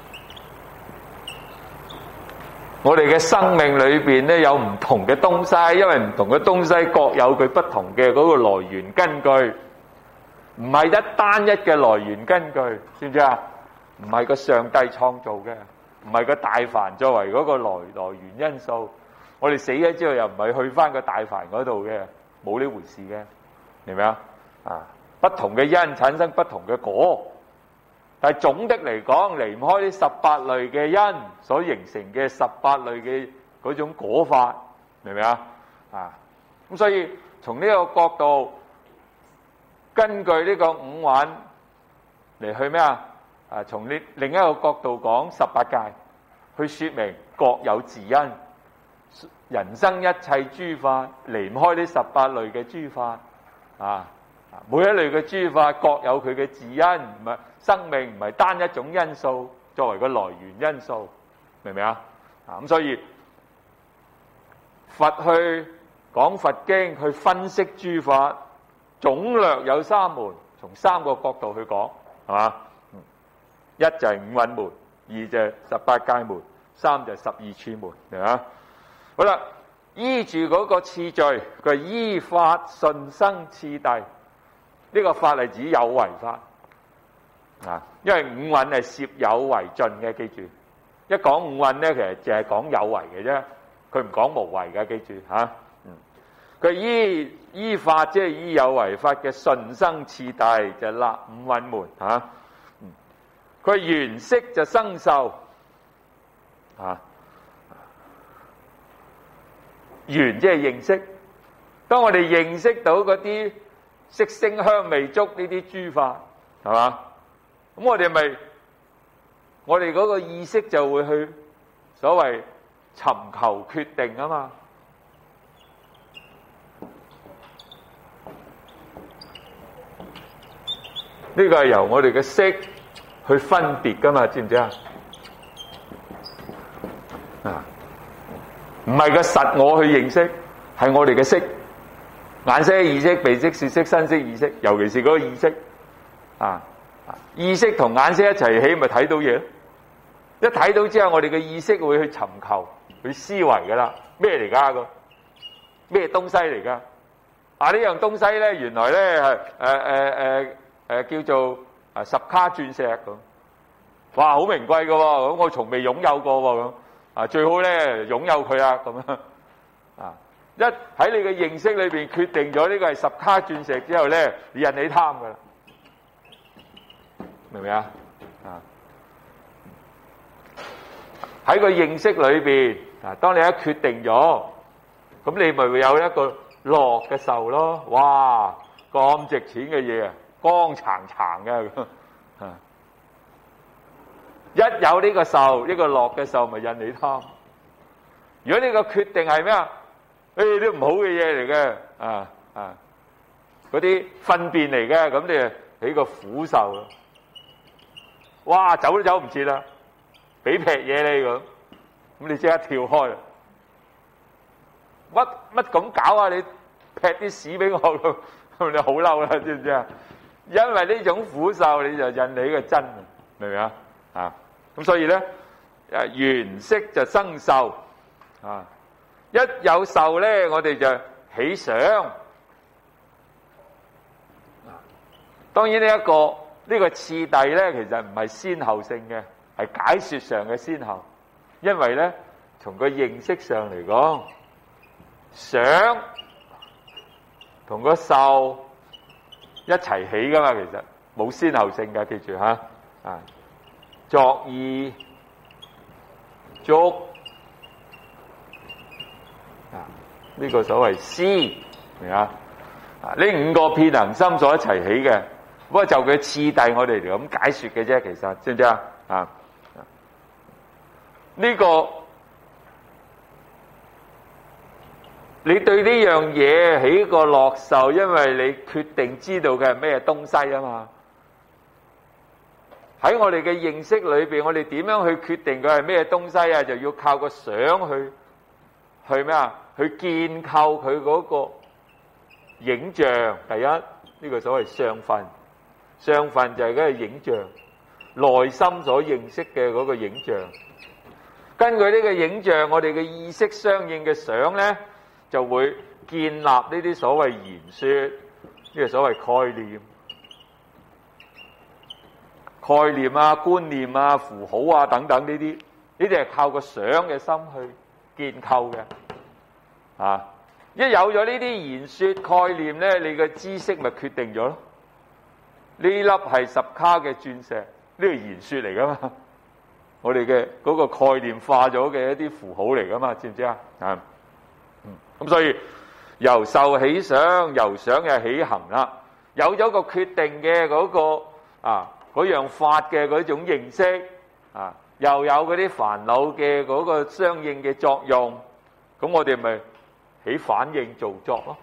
我哋嘅生命裏邊咧有唔同嘅東西，因為唔同嘅東西各有佢不同嘅嗰個來源根據，唔係一單一嘅來源根據，知唔知啊？唔係個上帝創造嘅，唔係個大梵作為嗰個來源因素。我哋死咗之後又唔係去翻個大梵嗰度嘅，冇呢回事嘅，明唔明啊？不同嘅因產生不同嘅果，但係總的嚟講，離唔開呢18類嘅因所形成嘅18類嘅嗰種果法，明唔明啊？咁所以從呢個角度，根據呢個五蘊嚟去咩啊？從另一個角度講18界，去說明各有自因。人生一切諸法離唔開呢18類嘅諸法，每一類嘅諸法各有佢嘅自因，唔係生命唔係單一種因素作為個來源因素，明唔明啊？咁所以佛去講佛經去分析諸法，總略有3門，從3個角度去講，係嘛？一就係五蘊門，二就係18界門，三就係12處門，明嘛？好啦，依住嗰個次序，佢係依法順生次第。呢個法係指有為法，因為五蘊係攝有為盡嘅，記住。一講五蘊咧，其實淨係講有為嘅啫，佢唔講無為嘅，記住嚇。佢依法即係依有為法嘅順生次第，就立五蘊門嚇。佢緣識就生受緣即係認識，當我哋認識到嗰啲色聲香味觸呢啲諸法，係嘛？咁我哋嗰個意識就會去所謂尋求決定啊嘛。呢個係由我哋嘅識去分別噶嘛，知唔知啊？唔係個實我去認識，係我哋嘅識，眼識、耳識、鼻識、舌識、身識、意識，尤其是嗰個意識，意識同眼識一齊起，咪睇到嘢。一睇到之後，我哋嘅意識會去尋求、去思維噶啦，咩嚟㗎個？咩東西嚟㗎？呢樣東西咧，原來咧係叫做10卡鑽石咁，哇，好名貴㗎喎，咁我從未擁有過喎咁。最好咧擁有佢啊，咁樣一喺你嘅認識裏邊決定咗呢個係10卡鑽石之後咧，你引起貪噶啦，明唔明啊？喺個認識裏邊，當你一決定咗，咁你咪會有一個樂嘅受咯。哇，咁值錢嘅嘢啊，光燦燦嘅咁。一有呢個受，呢個樂嘅受，咪引你貪。如果呢個決定係咩啊？ 啲唔好嘅嘢嚟嘅，嗰啲糞便嚟嘅，咁你就起個苦受。哇，走都走唔切啦，俾劈嘢你咁你即刻跳開啦。乜咁搞啊？你劈啲屎俾我咯，你好嬲啦，知唔知啊？因為呢種苦受，你就引起個憎，明唔明啊？咁所以咧，緣識就生受，一有受咧，我哋就起想。當然呢個次第咧，其實唔係先後性嘅，係解說上嘅先後。因為咧，從個認識上嚟講，想同個受一齊起噶嘛，其實冇先後性嘅，記住吓。作意觸呢個所謂思，明啊？呢5個遍行心所一齊起嘅，不過就佢次第，我哋嚟咁解說嘅啫，其實知唔知啊？呢個你對呢樣嘢起個樂受，因為你決定知道嘅係咩東西啊嘛。喺我哋嘅認識裏邊，我哋點樣去決定佢係咩東西啊？就要靠個想去咩啊？去建構佢嗰個影像。第一，呢個所謂相分，相分就係嗰個影像，內心所認識嘅嗰個影像。根據呢個影像，我哋嘅意識相應嘅想咧，就會建立呢啲所謂言說，呢個所謂概念、觀念啊、符號啊等等呢啲係靠個想嘅心去建構嘅。一有咗呢啲言說概念咧，你嘅知識咪決定咗咯。呢粒係10卡嘅鑽石，呢個言說嚟噶嘛。我哋嘅嗰個概念化咗嘅一啲符號嚟噶嘛，知唔知啊？咁所以由受起想，由想又起行啦。有咗個決定嘅嗰個嗰樣法嘅嗰種認識又有嗰啲煩惱嘅嗰個相應嘅作用，咁我哋咪起反應造作咯。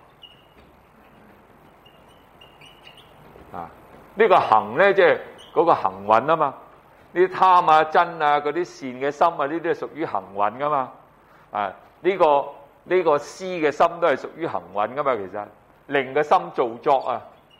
呢個行咧，即係嗰個行運啊嘛。呢啲貪啊、瞋啊、嗰啲善嘅心啊，呢啲係屬於行運噶嘛。呢個思嘅心都係屬於行運噶嘛。其實令個心造作啊，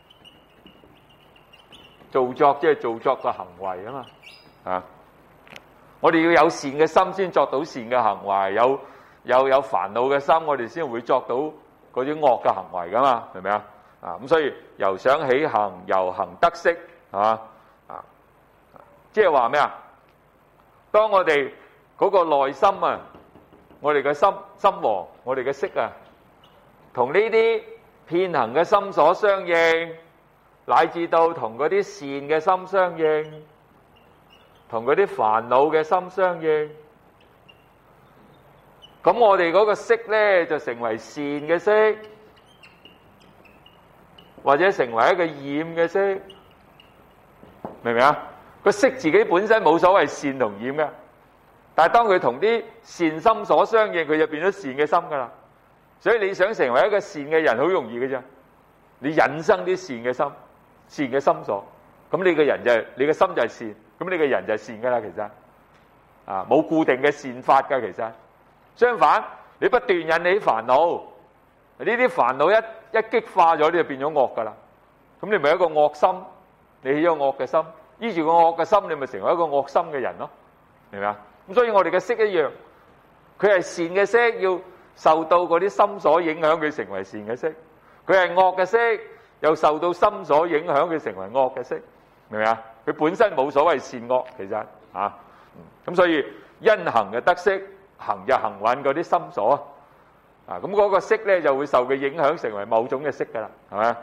造作即係造作個行為啊嘛。我哋要有善嘅心先作到善嘅行為，有煩惱嘅心，我哋先會作到嗰啲惡嘅行為噶嘛，明唔明啊？咁所以由想起行，由行得識，係嘛？即係話咩啊？當我哋嗰個內心啊，我哋嘅心王，我哋嘅識啊，同呢啲遍行嘅心所相應，乃至到同嗰啲善嘅心相應，同嗰啲煩惱嘅心相應，咁我哋嗰個識咧就成為善嘅識，或者成為一個染嘅識，明唔明啊？個識自己本身冇所謂善同染嘅，但係當佢同啲善心所相應，佢就變咗善嘅心噶啦。所以你想成為一個善嘅人，好容易嘅啫。你引生啲善嘅心，善嘅心所，咁你個人你嘅心就係善，咁你個人就係善噶啦。其實冇固定嘅善法噶。其實相反，你不斷引起煩惱，呢啲煩惱一激化咗，你就變咗惡噶啦。咁你咪一個惡心，你起咗惡嘅心。依住個惡嘅心，你咪成為一個惡心嘅人咯，明唔明啊？咁所以我哋嘅識一樣，佢係善嘅識，要受到嗰啲心所影響，佢成為善嘅識；佢係惡嘅識，又受到心所影響，佢成為惡嘅識，明唔明啊？佢本身冇所謂善惡，其實咁所以因行嘅得識，行就行運嗰啲心所咁嗰個識咧就會受佢影響，成為某種嘅識噶啦，係咪？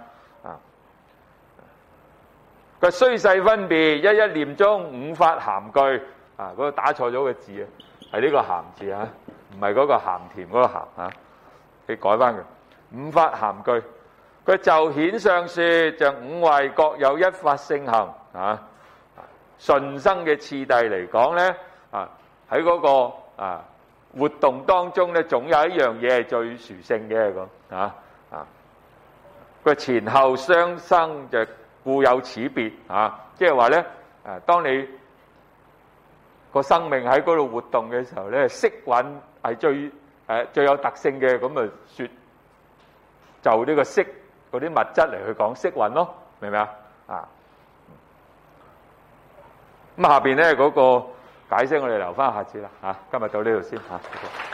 佢雖細分別，一一念中五法咸具嗰個打錯咗個字啊，係呢個咸字唔係嗰個鹹甜嗰個咸你改翻佢。五法咸具，佢就顯相說，就五位各有一法性行順生嘅次第嚟講咧喺嗰個活動當中咧，總有一樣嘢係最殊勝嘅咁啊！佢前後相生就故有此別啊！即係話咧，當你個生命喺嗰度活動嘅時候咧，色蘊係最有特性嘅，咁啊説就呢個色嗰啲物質嚟去講色蘊咯，明唔明啊？咁下邊咧嗰個解釋我哋留翻下次啦嚇，今日到呢度先嚇。